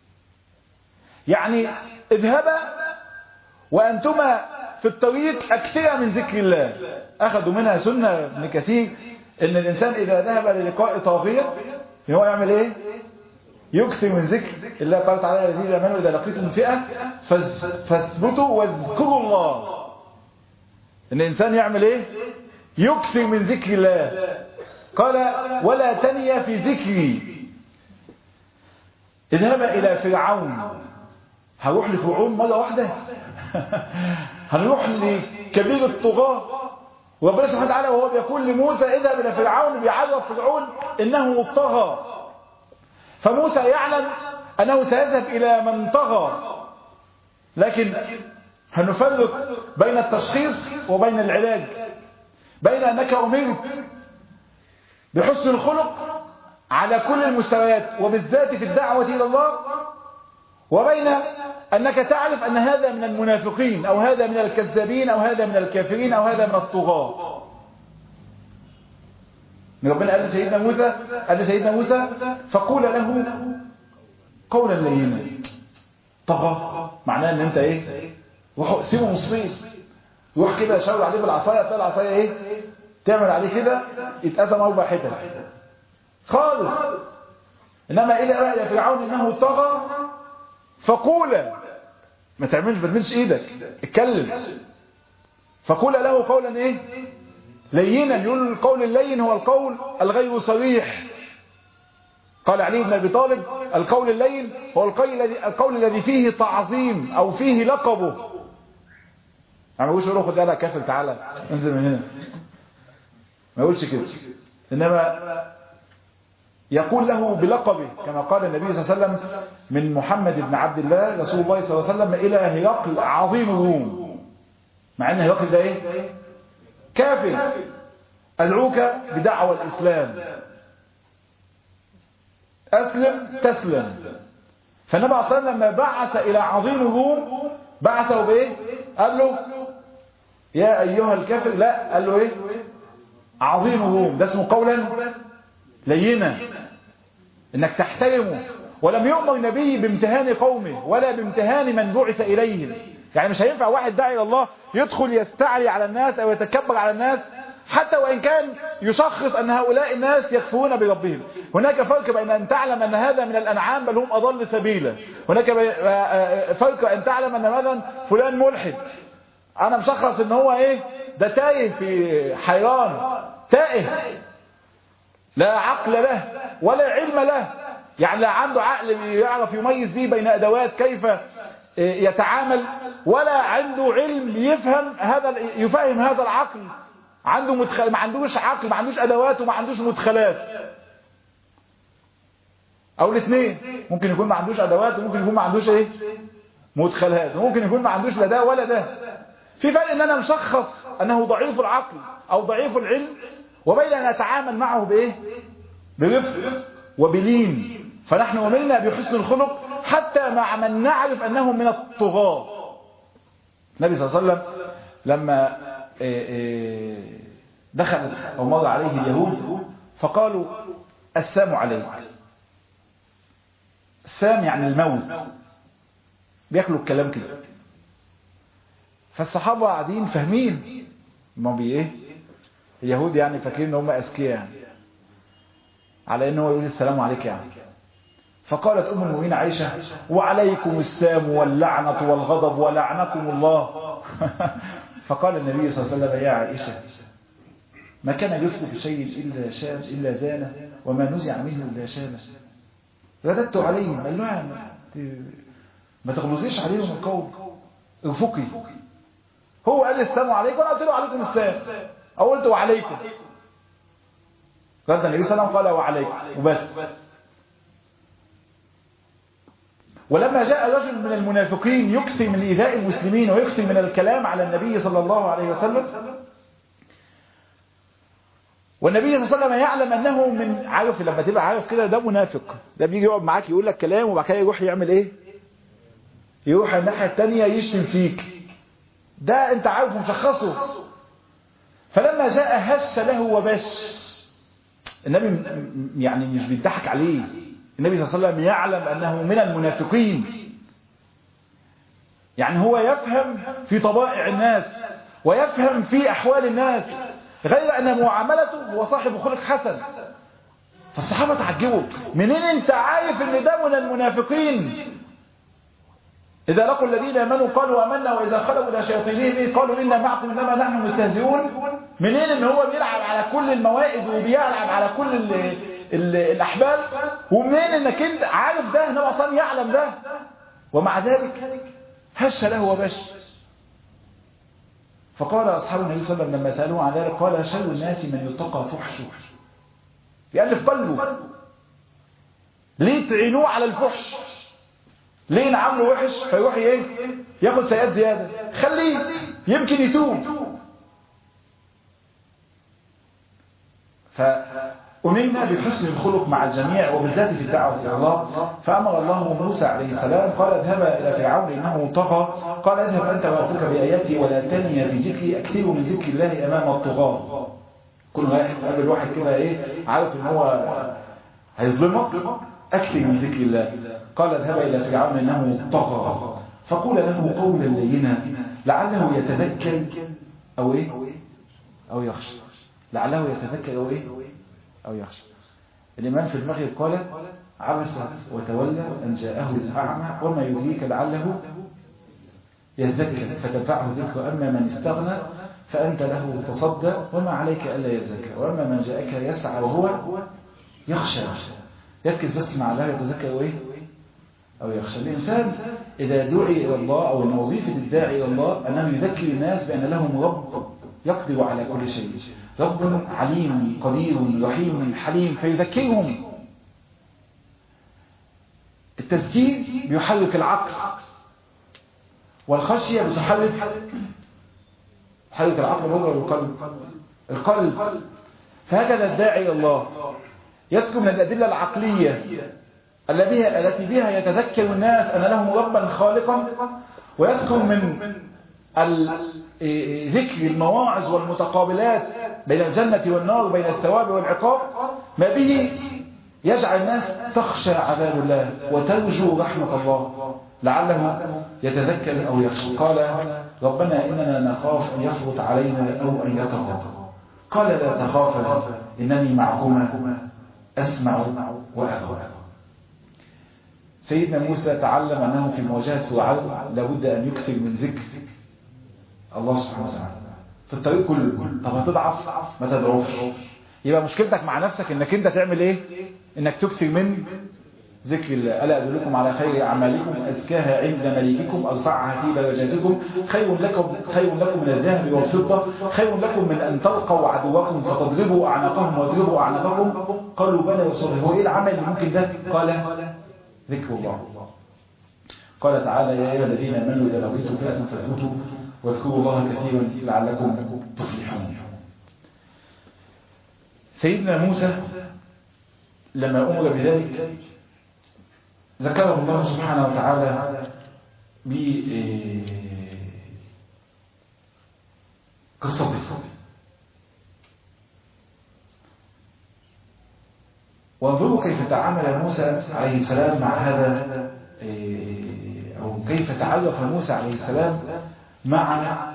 يعني اذهبا وأنتما في الطريق أكثر من ذكر الله. أخذوا منها سنة ابن كثير إن الإنسان إذا ذهب للقاء طاغية هو يعمل إيه؟ يكثر من ذكر الله. قال تعالى: الذين آمنوا إذا لقيتم فئة فاثبتوا واذكروا الله. إن الإنسان يعمل إيه؟ يكثر من ذكر الله. قال: ولا تنيا في ذكري. اذهب إلى فرعون. هروح لفرعون مرة واحدة؟ هنروح لكبير الطغاة. وربنا سبحانه وتعالى وهو بيقول لموسى: اذهب إلى فرعون، بيعرف فرعون إنه طغى. فموسى يعلم أنه سيذهب إلى من طغى، لكن هنفرق بين التشخيص وبين العلاج، بين أنك أمرت بحسن الخلق على كل المستويات وبالذات في الدعوة إلى الله، وبين أنك تعرف أن هذا من المنافقين أو هذا من الكذابين أو هذا من الكافرين أو هذا من الطغاة. ربنا قال لسيدنا موسى قال لسيدنا موسى: فقول له قولا لينا. طغى معناه ان انت ايه؟ روح سيبه نصين، روح كده شاور عليه بالعصايه، تلاقي العصايه ايه؟ تعمل عليه كده يتقسم اربع حتت خالص. انما الى بقى يا فرعون انه طغى فقولا، ما تعملش ما تمدش ايدك، اتكلم. فقول له قولا ايه؟ لينا. يقول القول اللين هو القول الغير صريح. قال علي بن ابي طالب: القول اللين هو القول الذي القول الذي فيه تعظيم او فيه لقبه. ما يقولش له خد يلا كافر تعالى انزل من هنا، ما يقولش كده، انما يقول له بلقبه، كما قال النبي صلى الله عليه وسلم من محمد بن عبد الله رسول الله صلى الله عليه وسلم الى هرقل عظيم الروم، مع ان هرقل ده ايه؟ كافر. ادعوك بدعوى الاسلام، اسلم تسلم. فالنبي صلى الله عليه وسلم لما بعث الى عظيم الروم بعثه بايه؟ قال له يا ايها الكافر، لا، قال له ايه؟ عظيم الروم. ده اسمه قولا لينا، انك تحترمه. ولم يؤمر النبي بامتهان قومه ولا بامتهان من بعث اليهم. يعني مش هينفع واحد داعي الى الله يدخل يستعلي على الناس او يتكبر على الناس حتى وإن كان يشخص أن هؤلاء الناس يكفرون بربهم. هناك فرق بين أن تعلم أن هذا من الأنعام بل هم أضل سبيلا، هناك فرق أن تعلم أن مثلا فلان ملحد، أنا مشخص أن هو إيه ده تايه في حيران، تائه لا عقل له ولا علم له، يعني لا عنده عقل يعرف يميز به بين أدوات كيف يتعامل، ولا عنده علم يفهم هذا يفهم هذا العقل، عنده مدخل، ما عندوش عقل، ما عندوش أدوات وما عندوش مدخلات، أو الاثنين، ممكن يكون ما عندوش أدوات وممكن يكون ما عندوش إيه مدخلات، وممكن يكون ما عندوش لا ده ولا ده. في فرق ان انا مشخص انه ضعيف العقل او ضعيف العلم، وبين ان اتعامل معه بايه برفق وبلين. فنحن أمرنا بحسن الخلق حتى مع من نعرف انهم من الطغاة. النبي صلى الله عليه وسلم لما دخل او مر عليه اليهود فقالوا السام عليك. السام يعني الموت، بياكلوا الكلام كده. فالصحابة قاعدين فاهمين ما بي ايه اليهود يعني فاكرين ان هم اذكياء يعني، على انه يقول السلام عليك يعني. فقالت ام المؤمنين عائشة وعليكم السام واللعنة والغضب ولعنكم الله. فقال النبي صلى الله عليه وسلم يا عائشة ما كان يفلح في شيء الا شاب الا زانه وما نزع منه الا شابه. رددت عليهم قال له ما تغلظيش عليهم القول، ارفقي. هو قال السلام عليكم وانا قلت له عليكم السلام، او قلت وعليكم. رد النبي صلى الله عليه وسلم قال وعليكم وبس. ولما جاء رجل من المنافقين يكثر من ايذاء المسلمين ويكثر من الكلام على النبي صلى الله عليه وسلم، والنبي صلى الله عليه وسلم يعلم انه من عارف لما تبقى عارف كده ده منافق، ده بيجي يقعد معاك يقول لك كلام وبعد كده يروح يعمل ايه؟ يروح الناحيه الثانيه يشتم فيك. ده انت عارف مشخصه. فلما جاء هش له وبش. النبي يعني مش بيضحك عليه، النبي صلى الله عليه وسلم يعلم انه من المنافقين، يعني هو يفهم في طبائع الناس ويفهم في احوال الناس، غير ان معاملته هو صاحب خلق حسن. فالصحابه تعجبوا، منين انت عارف ان ده من المنافقين؟ إذا لقوا الذين آمنوا قالوا آمنا وإذا خلوا إلى شياطينهم قالوا إنا معكم إنما نحن مستهزئون. منين إن هو بيلعب على كل الموائد وبيلعب على كل ال ال الأحبال؟ ومنين إنك أنت عارف ده؟ إنه أصلا يعلم ده، ومع ذلك هش له وبش. فقال أصحاب النبي صلى الله عليه وسلم لما سألوه عن ذلك قال شر الناس من يلتقى فحشه، يألف قلبه. ليه تعينوه على الفحش؟ ليه نعمله وحش فيروح ايه ياخد سيئات زيادة؟ خليه يمكن يتوب. فأمرنا بحسن الخلق مع الجميع وبالذات في الدعوة إلى الله. فأمر الله موسى عليه السلام قال اذهبا إلى فرعون إنه طغى قال اذهب أنت وأخوك بآياتي ولا تنيا في ذكري أكثروا من ذكر الله أمام الطغاة. كل واحد قبل واحد كده ايه عارف ان هو هيظلمك، أكثر من ذكر الله. قال اذهب إلى فرعون إنه طغى فقول له قولا لينا لعله يتذكر أو إيه أو يخشى. لعله يتذكر أو إيه أو يخشى. الإمام في المغرب قال عبس وتولى أن جاءه الأعمى وما يدريك لعله يتذكر فتنفعه ذكر. أما من استغنى فأنت له تصدى وما عليك ألا يتذكر. وأما من جاءك يسعى وهو يخشى. يركز بس مع الله يتذكر أو إيه أو يخشى. الإنسان إذا دعي إلى الله أو إن وظيفة الداعي إلى الله أنه يذكر الناس بأن لهم رب يقدر على كل شيء، رب عليم قدير رحيم حليم، فيذكرهم. التذكير بيحرك العقل والخشية بتحرك تحرك العقل هو القلب القلب. فهكذا الداعي إلى الله يذكر من الأدلة العقلية التي بها يتذكر الناس أن لهم ربا خالقا، ويذكر من ذكر المواعظ والمتقابلات بين الجنة والنار بين الثواب والعقاب ما به يجعل الناس تخشى عذاب الله وترجو رحمة الله لعله يتذكر أو يخشى. قال ربنا إننا نخاف أن يفرط علينا أو أن يطغى. قال لا تخافا إنني معكما أسمع وأرى. سيدنا موسى تعلم أنه في مواجهة فرعون لابد أن يكثر من ذكر الله سبحانه وتعالى في الطريق كله. طب هتضعف ما تضعفش، يبقى مشكلتك مع نفسك انك انت تعمل ايه؟ انك تكثر من ذكر الله. ألا أدلكم على خير أعمالكم أزكاها عند مليككم أرفعها في درجاتكم خير لكم خير لكم من الذهب والفضة خير لكم من أن تلقوا عدوكم فتضربوا أعناقهم واضربوا أعناقهم. قالوا بلى رسول الله. هو إيه العمل اللي ممكن ده؟ قال ذكر الله. قال تعالى يا أيها الذين آمنوا إذا لقيتم فئة فاثبتوا واذكروا الله كثيرا لعلكم تفلحون. سيدنا موسى لما أمر بذلك ذكره الله سبحانه وتعالى بقصته. وانظروا كيف تعامل موسى عليه السلام مع هذا، أو كيف تعرف موسى عليه السلام مع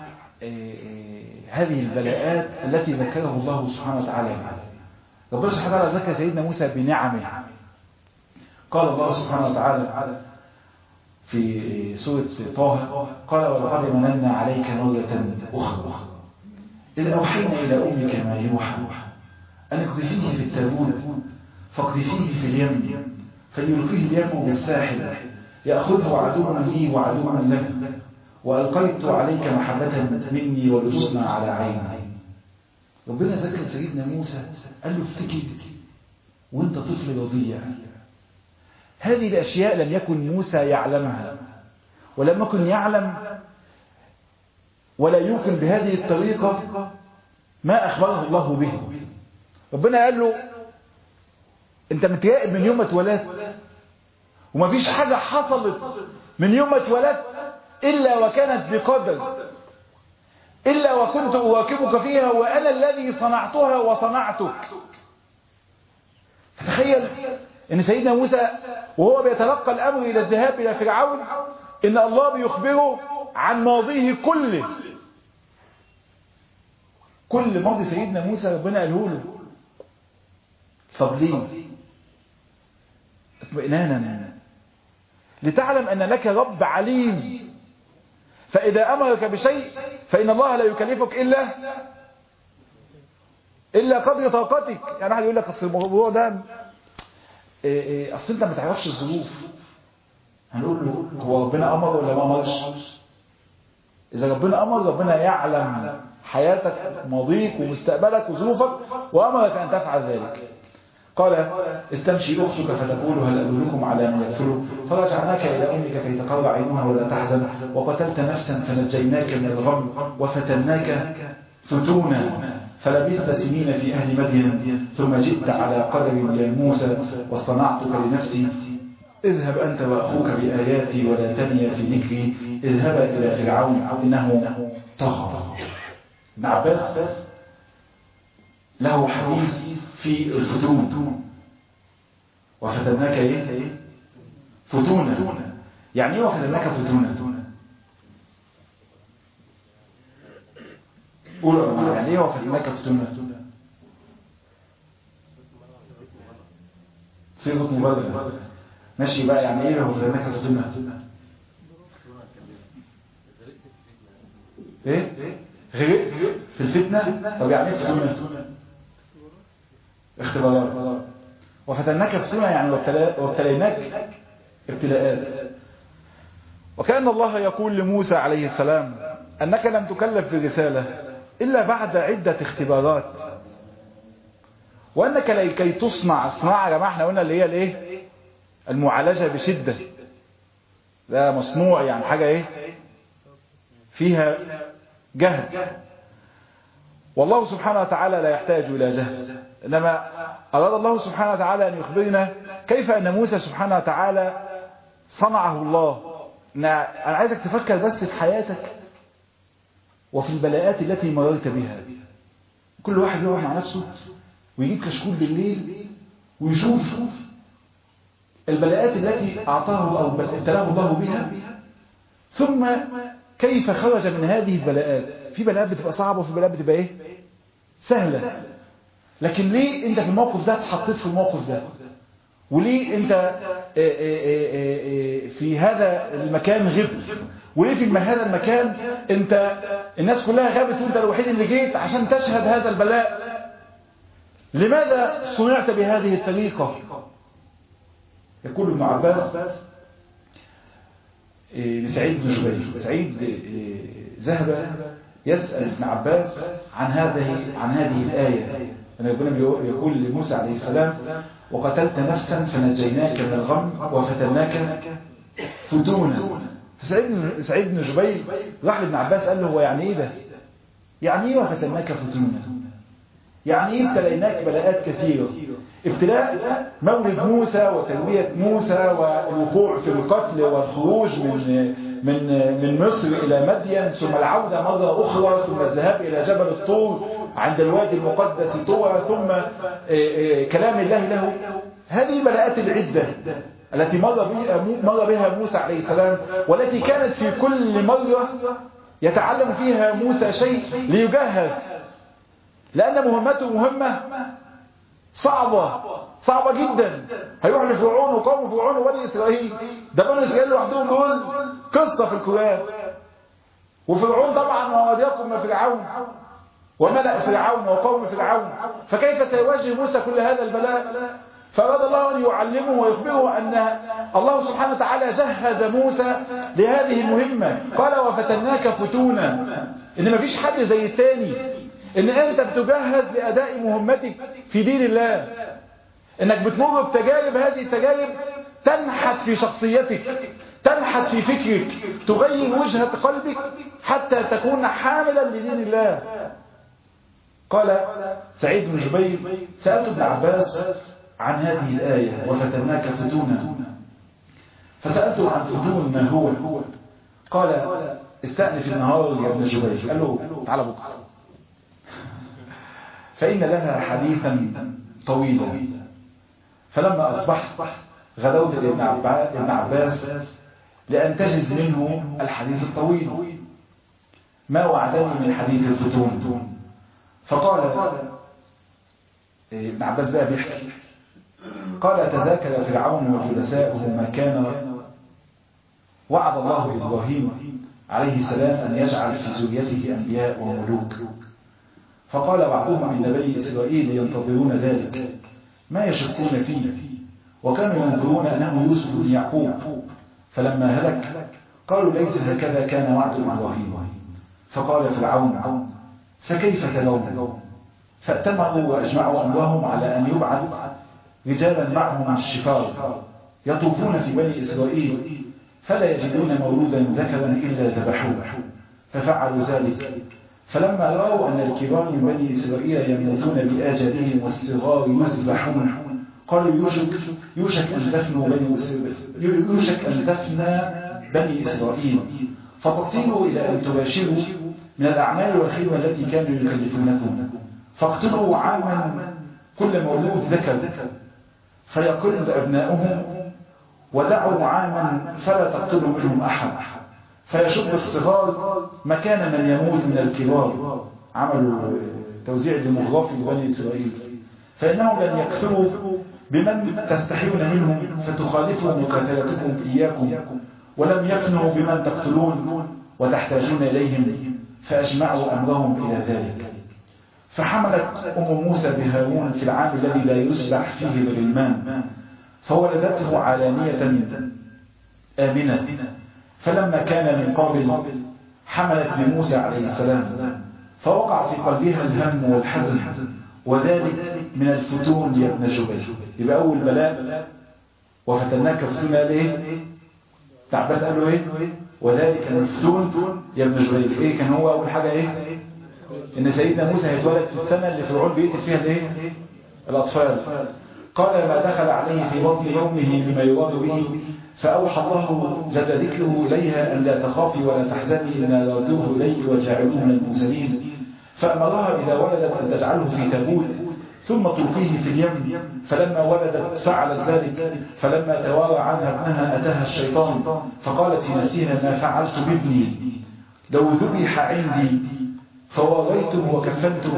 هذه البلاءات التي ذكره الله سبحانه وتعالى. ربنا سبحانه وتعالى ذكر سيدنا موسى بنعمه. قال الله سبحانه وتعالى في سورة طه قال ولقد مننا عليك مرة أخرى إذ أوحينا إلى أمك ما يوحى أن اقذفيه في التابوت فاقذفيه في اليم فليلقيه اليم بالساحل يأخذه عدو لي وعدو لك وألقيت عليك محبة مني ولتصنع على عيني. ربنا ذكر سيدنا موسى قال له افتكر وانت طفل رضيع. هذه الأشياء لم يكن موسى يعلمها ولم يكن يعلم ولا يمكن بهذه الطريقة ما أخبره الله به. ربنا قال له انت متراقب من يوم ما اتولدت وما فيش حاجة حصلت من يوم ما اتولدت إلا وكانت بقدر إلا وكنت أواكبك فيها وأنا الذي صنعتها وصنعتك. فتخيل ان سيدنا موسى وهو بيتلقى الامر الى الذهاب الى فرعون ان الله بيخبره عن ماضيه كله. كل ماضي سيدنا موسى ربنا قاله له. طب ليه؟ اطمئنانا لتعلم ان لك رب عليم فاذا امرك بشيء فان الله لا يكلفك الا الا قدر طاقتك. يعني واحد يقول لك اصل الموضوع ده اصل انت ما تعرفش الظروف. هنقول له هو ربنا امر ولا ما امرش؟ اذا ربنا امر ربنا يعلم حياتك ماضيك ومستقبلك وظروفك وامرك ان تفعل ذلك. قال استمشي اختك فتقول هل ادلكم على من يكفله فرجعناك الى امك كي تقر عينها ولا تحزن وقتلت نفسا فنجيناك من الغم وفتناك فتونا فلبثت سنين في أهل مدين ثم جئت على قدر يا موسى واصطنعتك لنفسي اذهب أنت وأخوك بآياتي ولا تنيا في ذكري اذهبا إلى فرعون إنه طغى. ابن عباس له حديث في الفتون وفتناك ايه فتونا. يعني ايه وفتناك فتونا؟ قولوا يا جماعه يعني ايه وفتناك فتونا؟ صيغه مبالغه ماشي بقى. يعني ايه وفتناك فتونا؟ ايه غرق في الفتنه. طب يعني ايه فتونا؟ اختبارات. وفتناك فتونا يعني وابتليناك ابتلاءات. وكأن الله يقول لموسى عليه السلام أنك لم تكلف بالرسالة إلا بعد عدة اختبارات وأنك لكي تصنع الصناعة يا جماعة احنا قلنا اللي هي الايه المعالجة بشدة. ده مصنوع يعني حاجة ايه فيها جهد. والله سبحانه وتعالى لا يحتاج إلى جهد إنما أراد الله سبحانه وتعالى أن يخبرنا كيف أن موسى سبحانه وتعالى صنعه الله. أنا عايزك تفكر بس في حياتك وفي البلاءات التي مررت بها. كل واحد يقعد مع نفسه ويجيب كشكول بالليل ويشوف البلاءات التي أعطاه أو ابتلاه الله بها ثم كيف خرج من هذه البلاءات. في بلاءات بتبقى صعبة وفي بلاءات بتبقى إيه سهلة، لكن ليه انت في الموقف ده اتحطيت في الموقف ده؟ وليه انت في هذا المكان غبت؟ وليه في هذا المكان انت الناس كلها غابت وانت الوحيد اللي جيت عشان تشهد هذا البلاء؟ لماذا صنعت بهذه الطريقة؟ يقول ابن عباس لسعيد بن جبير، سعيد ذهب يسأل ابن عباس عن هذه عن هذه الآية، أن ربنا يقول لموسى عليه السلام: وقتلت نفسا فنجيناك من الغم وفتناك فتونا. فسعيد سعيد بن جبير راح لابن عباس قال له: هو يعني ايه ده؟ يعني ايه وفتناك فتونا؟ يعني ايه ابتليناك بلاءات كثيرة؟ ابتلاء مولد موسى وتربية موسى والوقوع في القتل والخروج من من من مصر إلى مدين، ثم العودة مرة أخرى، ثم الذهاب إلى جبل الطور عند الوادي المقدس طوى، ثم كلام الله له. هذه بلاءات العدة التي مر بها مر بها موسى عليه السلام، والتي كانت في كل مرة يتعلم فيها موسى شيء ليجهز، لأن مهمته مهمة صعبة صعبة جدا. هيروح لفرعون وقوم فرعون وبني إسرائيل، ده بني إسرائيل لوحدهم دول قصة في القرآن. وفرعون طبعا ووديكم من فرعون وملأ فرعون وقوم فرعون، فكيف سيواجه موسى كل هذا البلاء؟ فأراد الله أن يعلمه ويخبره أن الله سبحانه وتعالى جهز موسى لهذه المهمة. قال: وفتناك فتونا، إن مفيش حد زي الثاني، إن أنت بتجهز لأداء مهمتك في دين الله، إنك بتمر بتجارب، هذه التجارب تنحت في شخصيتك، تنحت في فكرك، تغير وجهة قلبك حتى تكون حاملا لدين الله. قال سعيد بن جبير: سألت ابن عباس عن هذه الآية وفتناك فتونا، فسألته عن فتون ما هو. قال: استأنف النهار يا ابن جبير. قال له: تعال بكرة فإن لنا حديثا طويلا. فلما أصبحت غدوت لابن عباس لأنتجز منه الحديث الطويل ما وعدني من حديث الفتون. فقال ابن عباس بقى بيحكي، قال: تذاكر فرعون وجلساؤه ما كان وعد الله إبراهيم عليه السلام أن يجعل في ذريته أنبياء وملوك، فقال بعضهم من بني إسرائيل ينتظرون ذلك ما يشكون فيه، وكانوا ينظرون أنه يوسف بن يعقوب، فلما هلك قالوا: ليس هكذا كان وعد إبراهيم. فقال فرعون: فكيف تلوم؟ فأتمروا وأجمعوا أمرهم على أن يبعث رجالا معهم الشفار يطوفون في بني إسرائيل فلا يجدون مولودا ذكرا إلا ذبحوه، ففعلوا ذلك. فلما رأوا أن الكبار من بني إسرائيل يموتون بآجالهم والصغار يذبحون قالوا: يوشك يوشك أن تفنوا بني يوشك أن تفنى بني إسرائيل، فتصيروا إلى أن تباشروا من الأعمال والخدمة التي كانوا يكلفونكم، فاقتلوا عاما كل مولود ذكر فيقل أبناؤهم، ودعوا عاما فلا تقتلوا منهم أحد، فيشب الصغار مكان من يموت من الكبار. عملوا توزيع ديموغرافي لبني إسرائيل، فإنهم لن يكثروا بمن تستحيون منهم فتخالفوا مقاتلتكم إياكم، ولم يفنوا بمن تقتلون وتحتاجون إليهم، فأجمعوا أمرهم إلى ذلك. فحملت أم موسى بهارون في العام الذي لا يسبح فيه الغلمان، فولدته علانية آمنة. فلما كان من قابل حملت بموسى عليه السلام، فوقع في قلبها الهم والحزن، وذلك من الفتون يا ابن جبير. يبقى أول بلاء وفتناك فتونا ليه؟ تعباس قال له ايه؟ وذلك من الفتون يا ابن جبير. ايه كان هو أول حاجة ايه؟ إن سيدنا موسى هيتولد في السنة اللي فرعون بيقتل فيها الايه؟ الأطفال. قال: ما دخل عليه في بطن أمه بما يراد به، فأوحى الله جل ذكره إليها أن لا تخافي ولا تحزني إنا ردوه إليك وجعلوه من المرسلين. فأمرها إذا ولدت أن تجعله في تابوت ثم تلقيه في اليم. فلما ولدت فعلت ذلك، فلما توارى عنها ابنها أتاها الشيطان فقالت في نفسها: ما فعلت بابني؟ لو ذبح عندي فواريته وكفنته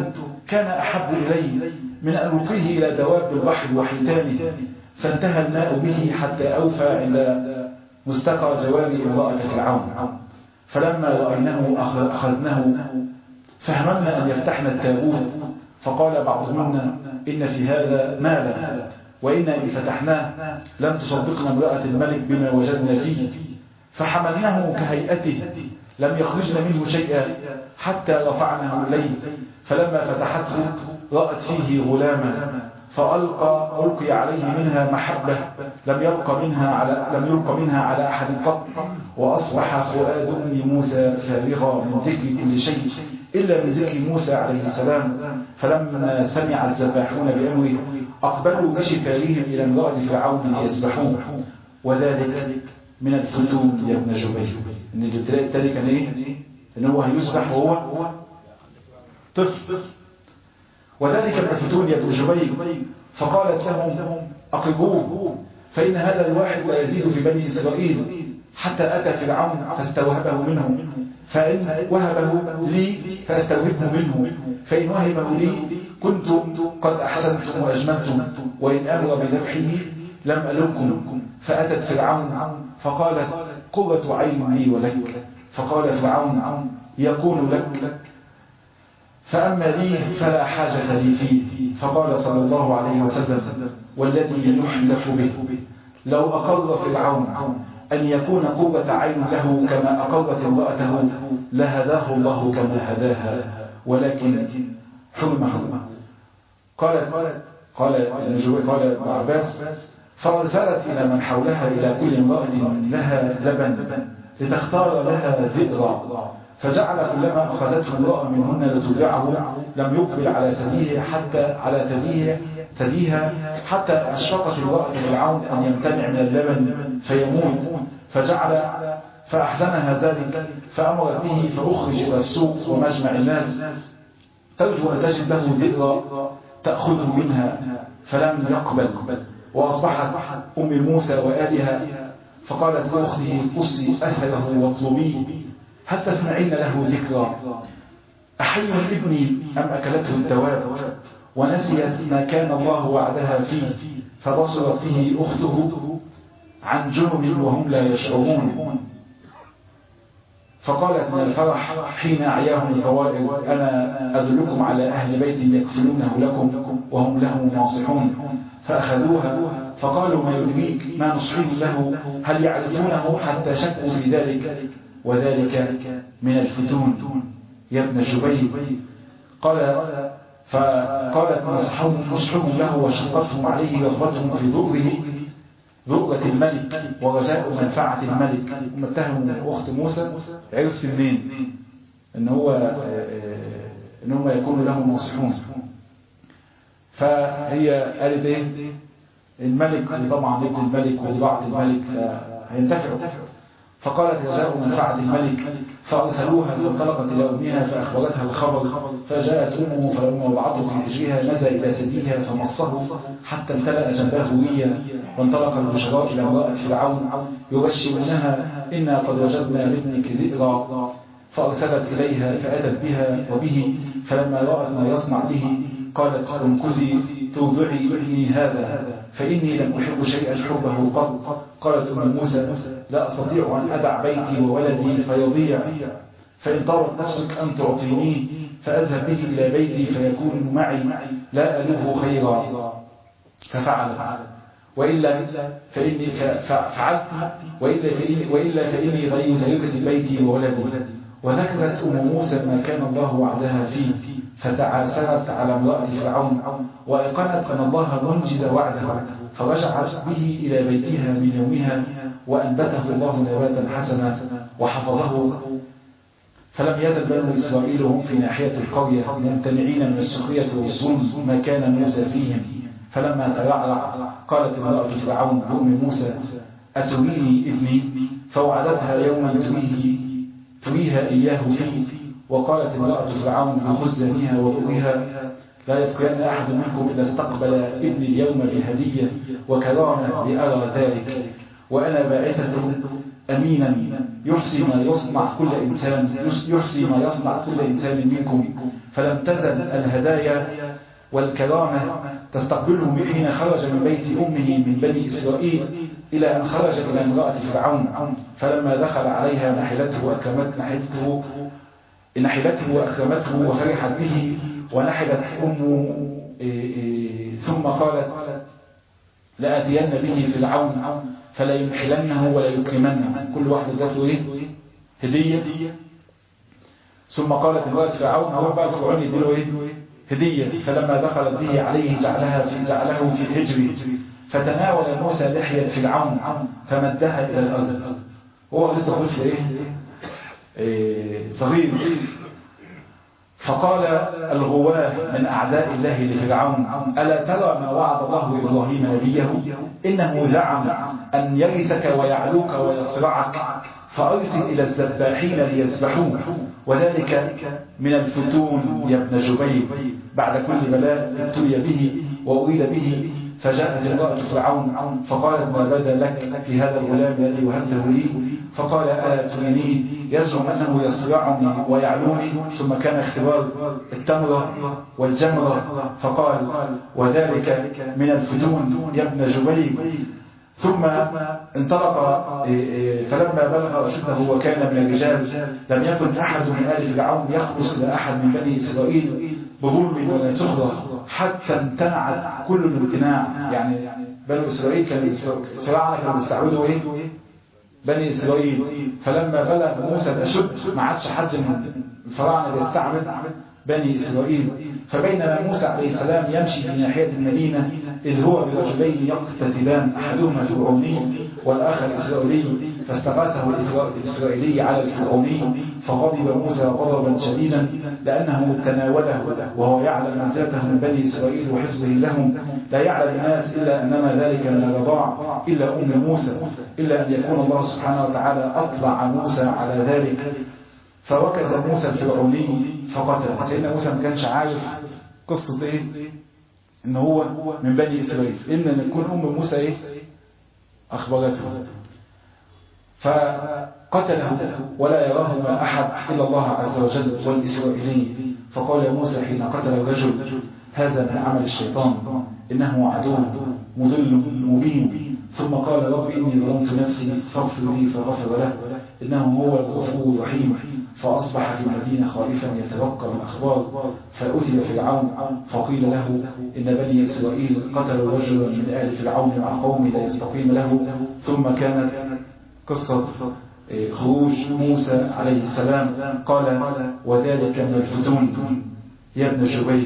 كان أحب إلي من أن ألقيه إلى دواب البحر وحيتانه، فانتهى الماء به حتى أوفى عند مستقى جواري امرأة فرعون. فلما رأيناه أخذناه فهمنا أن يفتحنا التابوت، فقال بعضهن إن في هذا مالا، وإنا إن فتحناه لم تصدقنا امرأة الملك بما وجدنا فيه، فحملناه كهيئته لم يخرجن منه شيئا حتى رفعناه إليه، فلما فتحته رأت فيه غلاما، فألقى ألقي عليه منها محبة لم يلق منها على لم يلق منها على أحد قط، وأصبح فؤاد أم موسى فارغا من ذكر كل شيء إلا من ذكر موسى عليه السلام. فلما سمع الذباحون بأمره أقبلوا بشفارهم إلى امرأة فرعون ليذبحوه، وذلك من الفتون يا ابن جبير. إن الابتلاء التالي كان إيه؟ إن هو هيذبح وهو طفل، وذلك من الفتون يا ابن جبير. فقالت لهم أقربوه، فإن هذا الواحد لا يزيد في بني إسرائيل، حتى أتى فرعون فاستوهبه منه، فإن وهبه لي فاستوهبه منه، فإن وهبه لي كنت قد أحسنتم وأجملتم، وإن أمر بذبحه لم ألمكم. فأتت فرعون فقالت قرة عين لي ولك، فقال فرعون يكون لك، فأما لي فلا حاجة لي فيه. فقال صلى الله عليه وسلم والذي يحلف به لو أقر فرعون أن يكون قرة عين له كما أقرت امرأته لهداه الله كما هداها، ولكن حرم حرمه. قال قال قال ابن عباس فأرسلت إلى من حولها إلى كل امرأة لها لبن لتختار لها ذئرا، فجعل كلما أخذته امرأة منهن لتبيعه لم يقبل على ثديه حتى على ثديه ثديها حتى أشفقت امرأة فرعون أن يمتنع من اللبن فيموت، فجعل فأحزنها ذلك فأمرت به فأخرج إلى السوق ومجمع الناس ترجو أن تجد له ذئرا تأخذه منها، فلم يقبل. وأصبحت أم موسى وآلها فقالت لأخته قصي أثره واطلبيه هل تسمعين له ذكرى، أحي ابني أم أكلته الدواب، ونسيت ما كان الله وعدها فيه، فبصرت فيه أخته عن جنب وهم لا يشعرون. فقالت من الفرح حين أعياهم الفوائد أنا أدلكم على أهل بيت يكفلونه لكم وهم له ناصحون. فأخذوها فقالوا ما يدريك ما نصحيه له، هل يعرفونه حتى شكوا في ذلك، وذلك من الفتون يا ابن جبير. قال فقالت نصحهم له وشقتهم عليه رغبتهم في ذكره ذؤرة الملك ورجاء منفعة الملك. هم اتهموا أخت موسى عرف منين ان هو ان هم يكونوا لهم ناصحون، فهي قالت ايه الملك طبعا ابن الملك وضاعة الملك فهينتفعوا، فقالت رجاء منفعة الملك. فأرسلوها فانطلقت إلى أمها فأخبرتها الخبر، فجاءت أمه فلما وضعته في حجرها نزل إلى ثديها فمصه حتى امتلأ جنبه ريا، وانطلق البشراء إلى امرأة فرعون يبشرونها إنا قد وجدنا لابنك ذئرا، فأرسلت إليها فأتت بها وبه، فلما رأت ما يصنع به قالت امكثي توضعي ابني هذا فإني لم أحب شيئا حبه قط. قالت أم موسى لا أستطيع أن أدع بيتي وولدي فيضيع، فإن طارت نفسك أن تعطينيه فأذهب به إلى بيتي فيكون معي لا ألوه خيرا. ففعلت وإلا فإني فعلت وإلا فإني, وإلا فإني غير تركة بيتي وولدي. وذكرت أم موسى ما كان الله وعدها فيه، فتعاسرت على امرأة فرعون وأيقنت أن الله منجز وعده، فرجعت به إلى بيتها من يومها وأنبته الله نباتا حسنا وحفظه. فلم يزل بنو إسرائيل هم في ناحية القرية ممتنعين من السخرية والظلم ما كان موسى فيهم. فلما ترعرع قالت امرأة فرعون لأم موسى أتريني ابني، فوعدتها يوما تريه تريها إياه فيه. وقالت امرأة فرعون بخزنها وضوئها لا يبقين أحد منكم إلا استقبل ابني اليوم بهدية وكرامة لأرى ذلك، وأنا باعثة أمينا يحصي ما يصنع كل إنسان يحصي ما يصنع كل إنسان منكم. فلم تزل الهدايا والكرامة تستقبله حين خرج من بيت أمه من بني إسرائيل إلى أن خرج إلى امرأة فرعون. فلما دخل عليها نحلته وأكرمت نحلته نحلته وأكرمته وفرحت به ونحلت أمه ثم قالت لأتين به فرعون فلا ينحلنه ولا يكرمنه. كل واحد ذاته إيه؟ هدية. ثم قالت امرأة فرعون هو بقى فرعون يديله إيه؟ هدية. فلما دخلت به عليه جعلها في جعله في الحجر فتناول موسى لحية فرعون فمدها إلى الأرض. هو لسه طفل إيه؟ إيه صغير. فقال الغواه من أعداء الله لفرعون ألا ترى ما وعد الله إبراهيم نبيه إنه زعم أن يرثك ويعلوك ويصرعك فأرسل إلى الذباحين ليذبحوه وذلك من الفتون يا ابن جبير. بعد كل بلاء ابتلي به وأريد به فجاءت امرأة فرعون فقالت ما بدا لك في هذا الغلام الذي وهبته لي؟ فقال ألا ترينيه يزعم أنه يصرعني ويعلوني. ثم كان اختبار التمرة والجمرة فقال وذلك من الفتون يا ابن جبير. ثم انطلق فلما بلغ أشده وكان من الرجال لم يكن أحد من آل فرعون يخلص إلى أحد من بني إسرائيل بظلم ولا سخرة حتى امتنعت كل الامتناع. يعني بني إسرائيل كانوا فرعون كانوا بيستعبدوا إيه؟ بني إسرائيل. فلما بلغ موسى الأشد ما عادش حد من الفراعنة بيستعبد بني إسرائيل. فبينما موسى عليه السلام يمشي في ناحية المدينة إذ هو برجلين يقتتلان أحدهما فرعوني والآخر إسرائيلي فاستغاثه الإسرائيلي على الفرعوني فغضب موسى غضبا شديدا لأنه تناوله وهو يعلم منزلته من بني إسرائيل وحفظه لهم. لا يعلم الناس إلا أنما ذلك من الرضاع إلا أم موسى إلا أن يكون الله سبحانه وتعالى أطلع موسى على ذلك. فوكز موسى الفرعوني فقتل. سيدنا موسى ما كانش عارف قصة إيه؟ إن هو من بني إسرائيل إن يكون أم موسى إيه؟ أخبرته فقتله ولا يراه أحد إلا الله عز وجل والإسرائيلي. فقال موسى حين قتل الرجل هذا من عمل الشيطان إنه عدو مضل مبين. ثم قال رب إني ظلمت نفسي فاغفر لي فغفر له إنه هو الغفور الرحيم. فأصبح في المدينة خائفا يتوقع الأخبار فأتي فرعون فقيل له إن بني إسرائيل قتلوا رجلا من آل فرعون مع قومه لا يستقيم له. ثم كانت قصة خروج موسى عليه السلام قال وذلك من الفتون يا ابن جبير.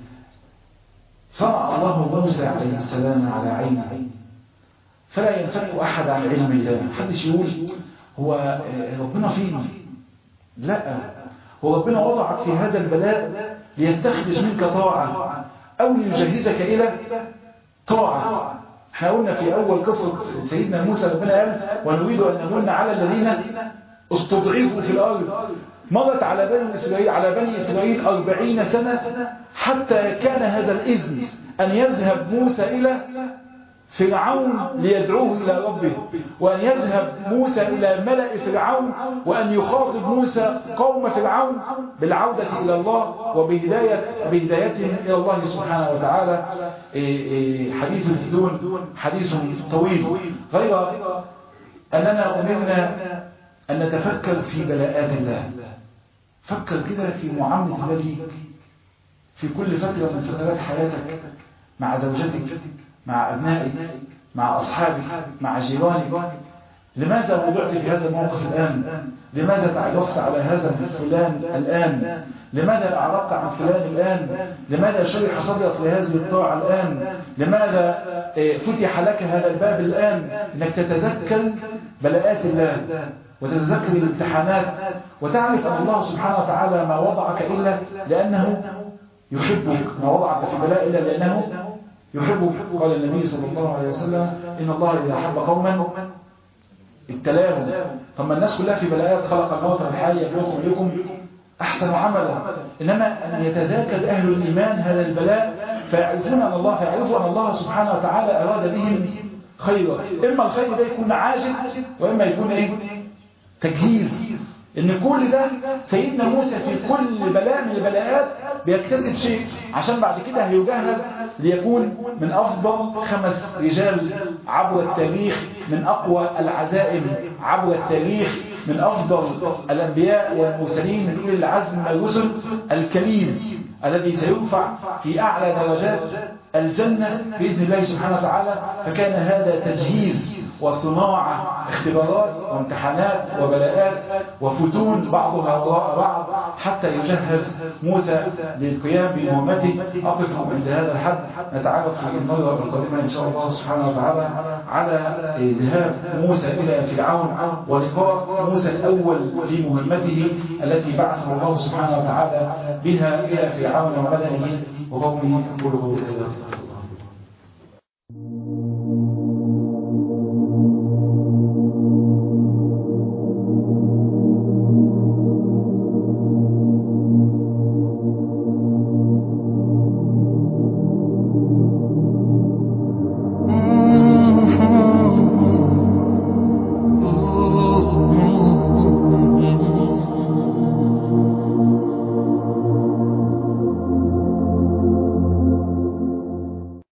صنع الله موسى عليه السلام على عينه فلا ينفك أحد عن علم الله. محدش يقول هو ربنا فين؟ لا، هو ربنا وضعك في هذا البلاء ليستخرج منك طاعة أو ليجهزك إلى طاعة. احنا قلنا في أول قصة سيدنا موسى ربنا قال ونريد أن نمن على الذين استضعفوا في الأرض. مرت على بني إسرائيل على بني إسرائيل أربعين سنة حتى كان هذا الإذن أن يذهب موسى إلى فرعون ليدعوه إلى ربه وأن يذهب موسى إلى ملأ فرعون وأن يخاطب موسى قوم فرعون بالعودة إلى الله وبهداية بهدايتهم إلى الله سبحانه وتعالى. حديث الفتون حديث طويل غير أننا أمرنا أن نتفكر في بلاءات الله. فكر كده في معاملة الله ليك في كل فترة من فترات حياتك مع زوجتك مع أبنائك مع أصحابك مع جيرانك. لماذا وضعت في هذا الموقف الآن؟ لماذا تعرفت على هذا فلان الآن؟ لماذا أعرضت عن فلان الآن؟ لماذا شرح صدرك لهذه الطاعة الآن؟ لماذا فتح لك هذا الباب الآن؟ إنك تتذكر بلاءات الله وتتذكر الامتحانات وتعرف أن الله سبحانه وتعالى ما وضعك إلا لأنه يحبك، ما وضعك في بلاء إلا لأنه يحبك. قال النبي صلى الله عليه وسلم إن الله إذا حب قوما ابتلاهم. طب الناس كلها في بلاءات خلق الموت والحياة يبلوكم إليكم أحسن عملا. إنما أن يتذاكر أهل الإيمان هذا البلاء فيعرفون أن الله فيعرفوا أن الله سبحانه وتعالى أراد بهم خيرا. إما الخير ده يكون عاجل وإما يكون إيه؟ تجهيز. إن كل ده سيدنا موسى في كل بلاء من البلاءات بيكتسب شيء عشان بعد كده هيجهز ليكون من أفضل خمس رجال عبر التاريخ، من أقوى العزائم عبر التاريخ، من أفضل الأنبياء والمرسلين، من أولي العزم من الرسل، الكريم الذي سيرفع في أعلى درجات الجنة بإذن الله سبحانه وتعالى. فكان هذا تجهيز وصناعة، اختبارات وامتحانات وبلاءات وفتون بعضها وراء بعض حتى يجهز موسى للقيام بمهمته. أقف عند هذا الحد، نتعرف في المرة القادمة إن شاء الله سبحانه وتعالى على ذهاب موسى إلى فرعون ولقاء موسى الأول في مهمته التي بعثه الله سبحانه وتعالى بها إلى فرعون وملئه وقومه. كله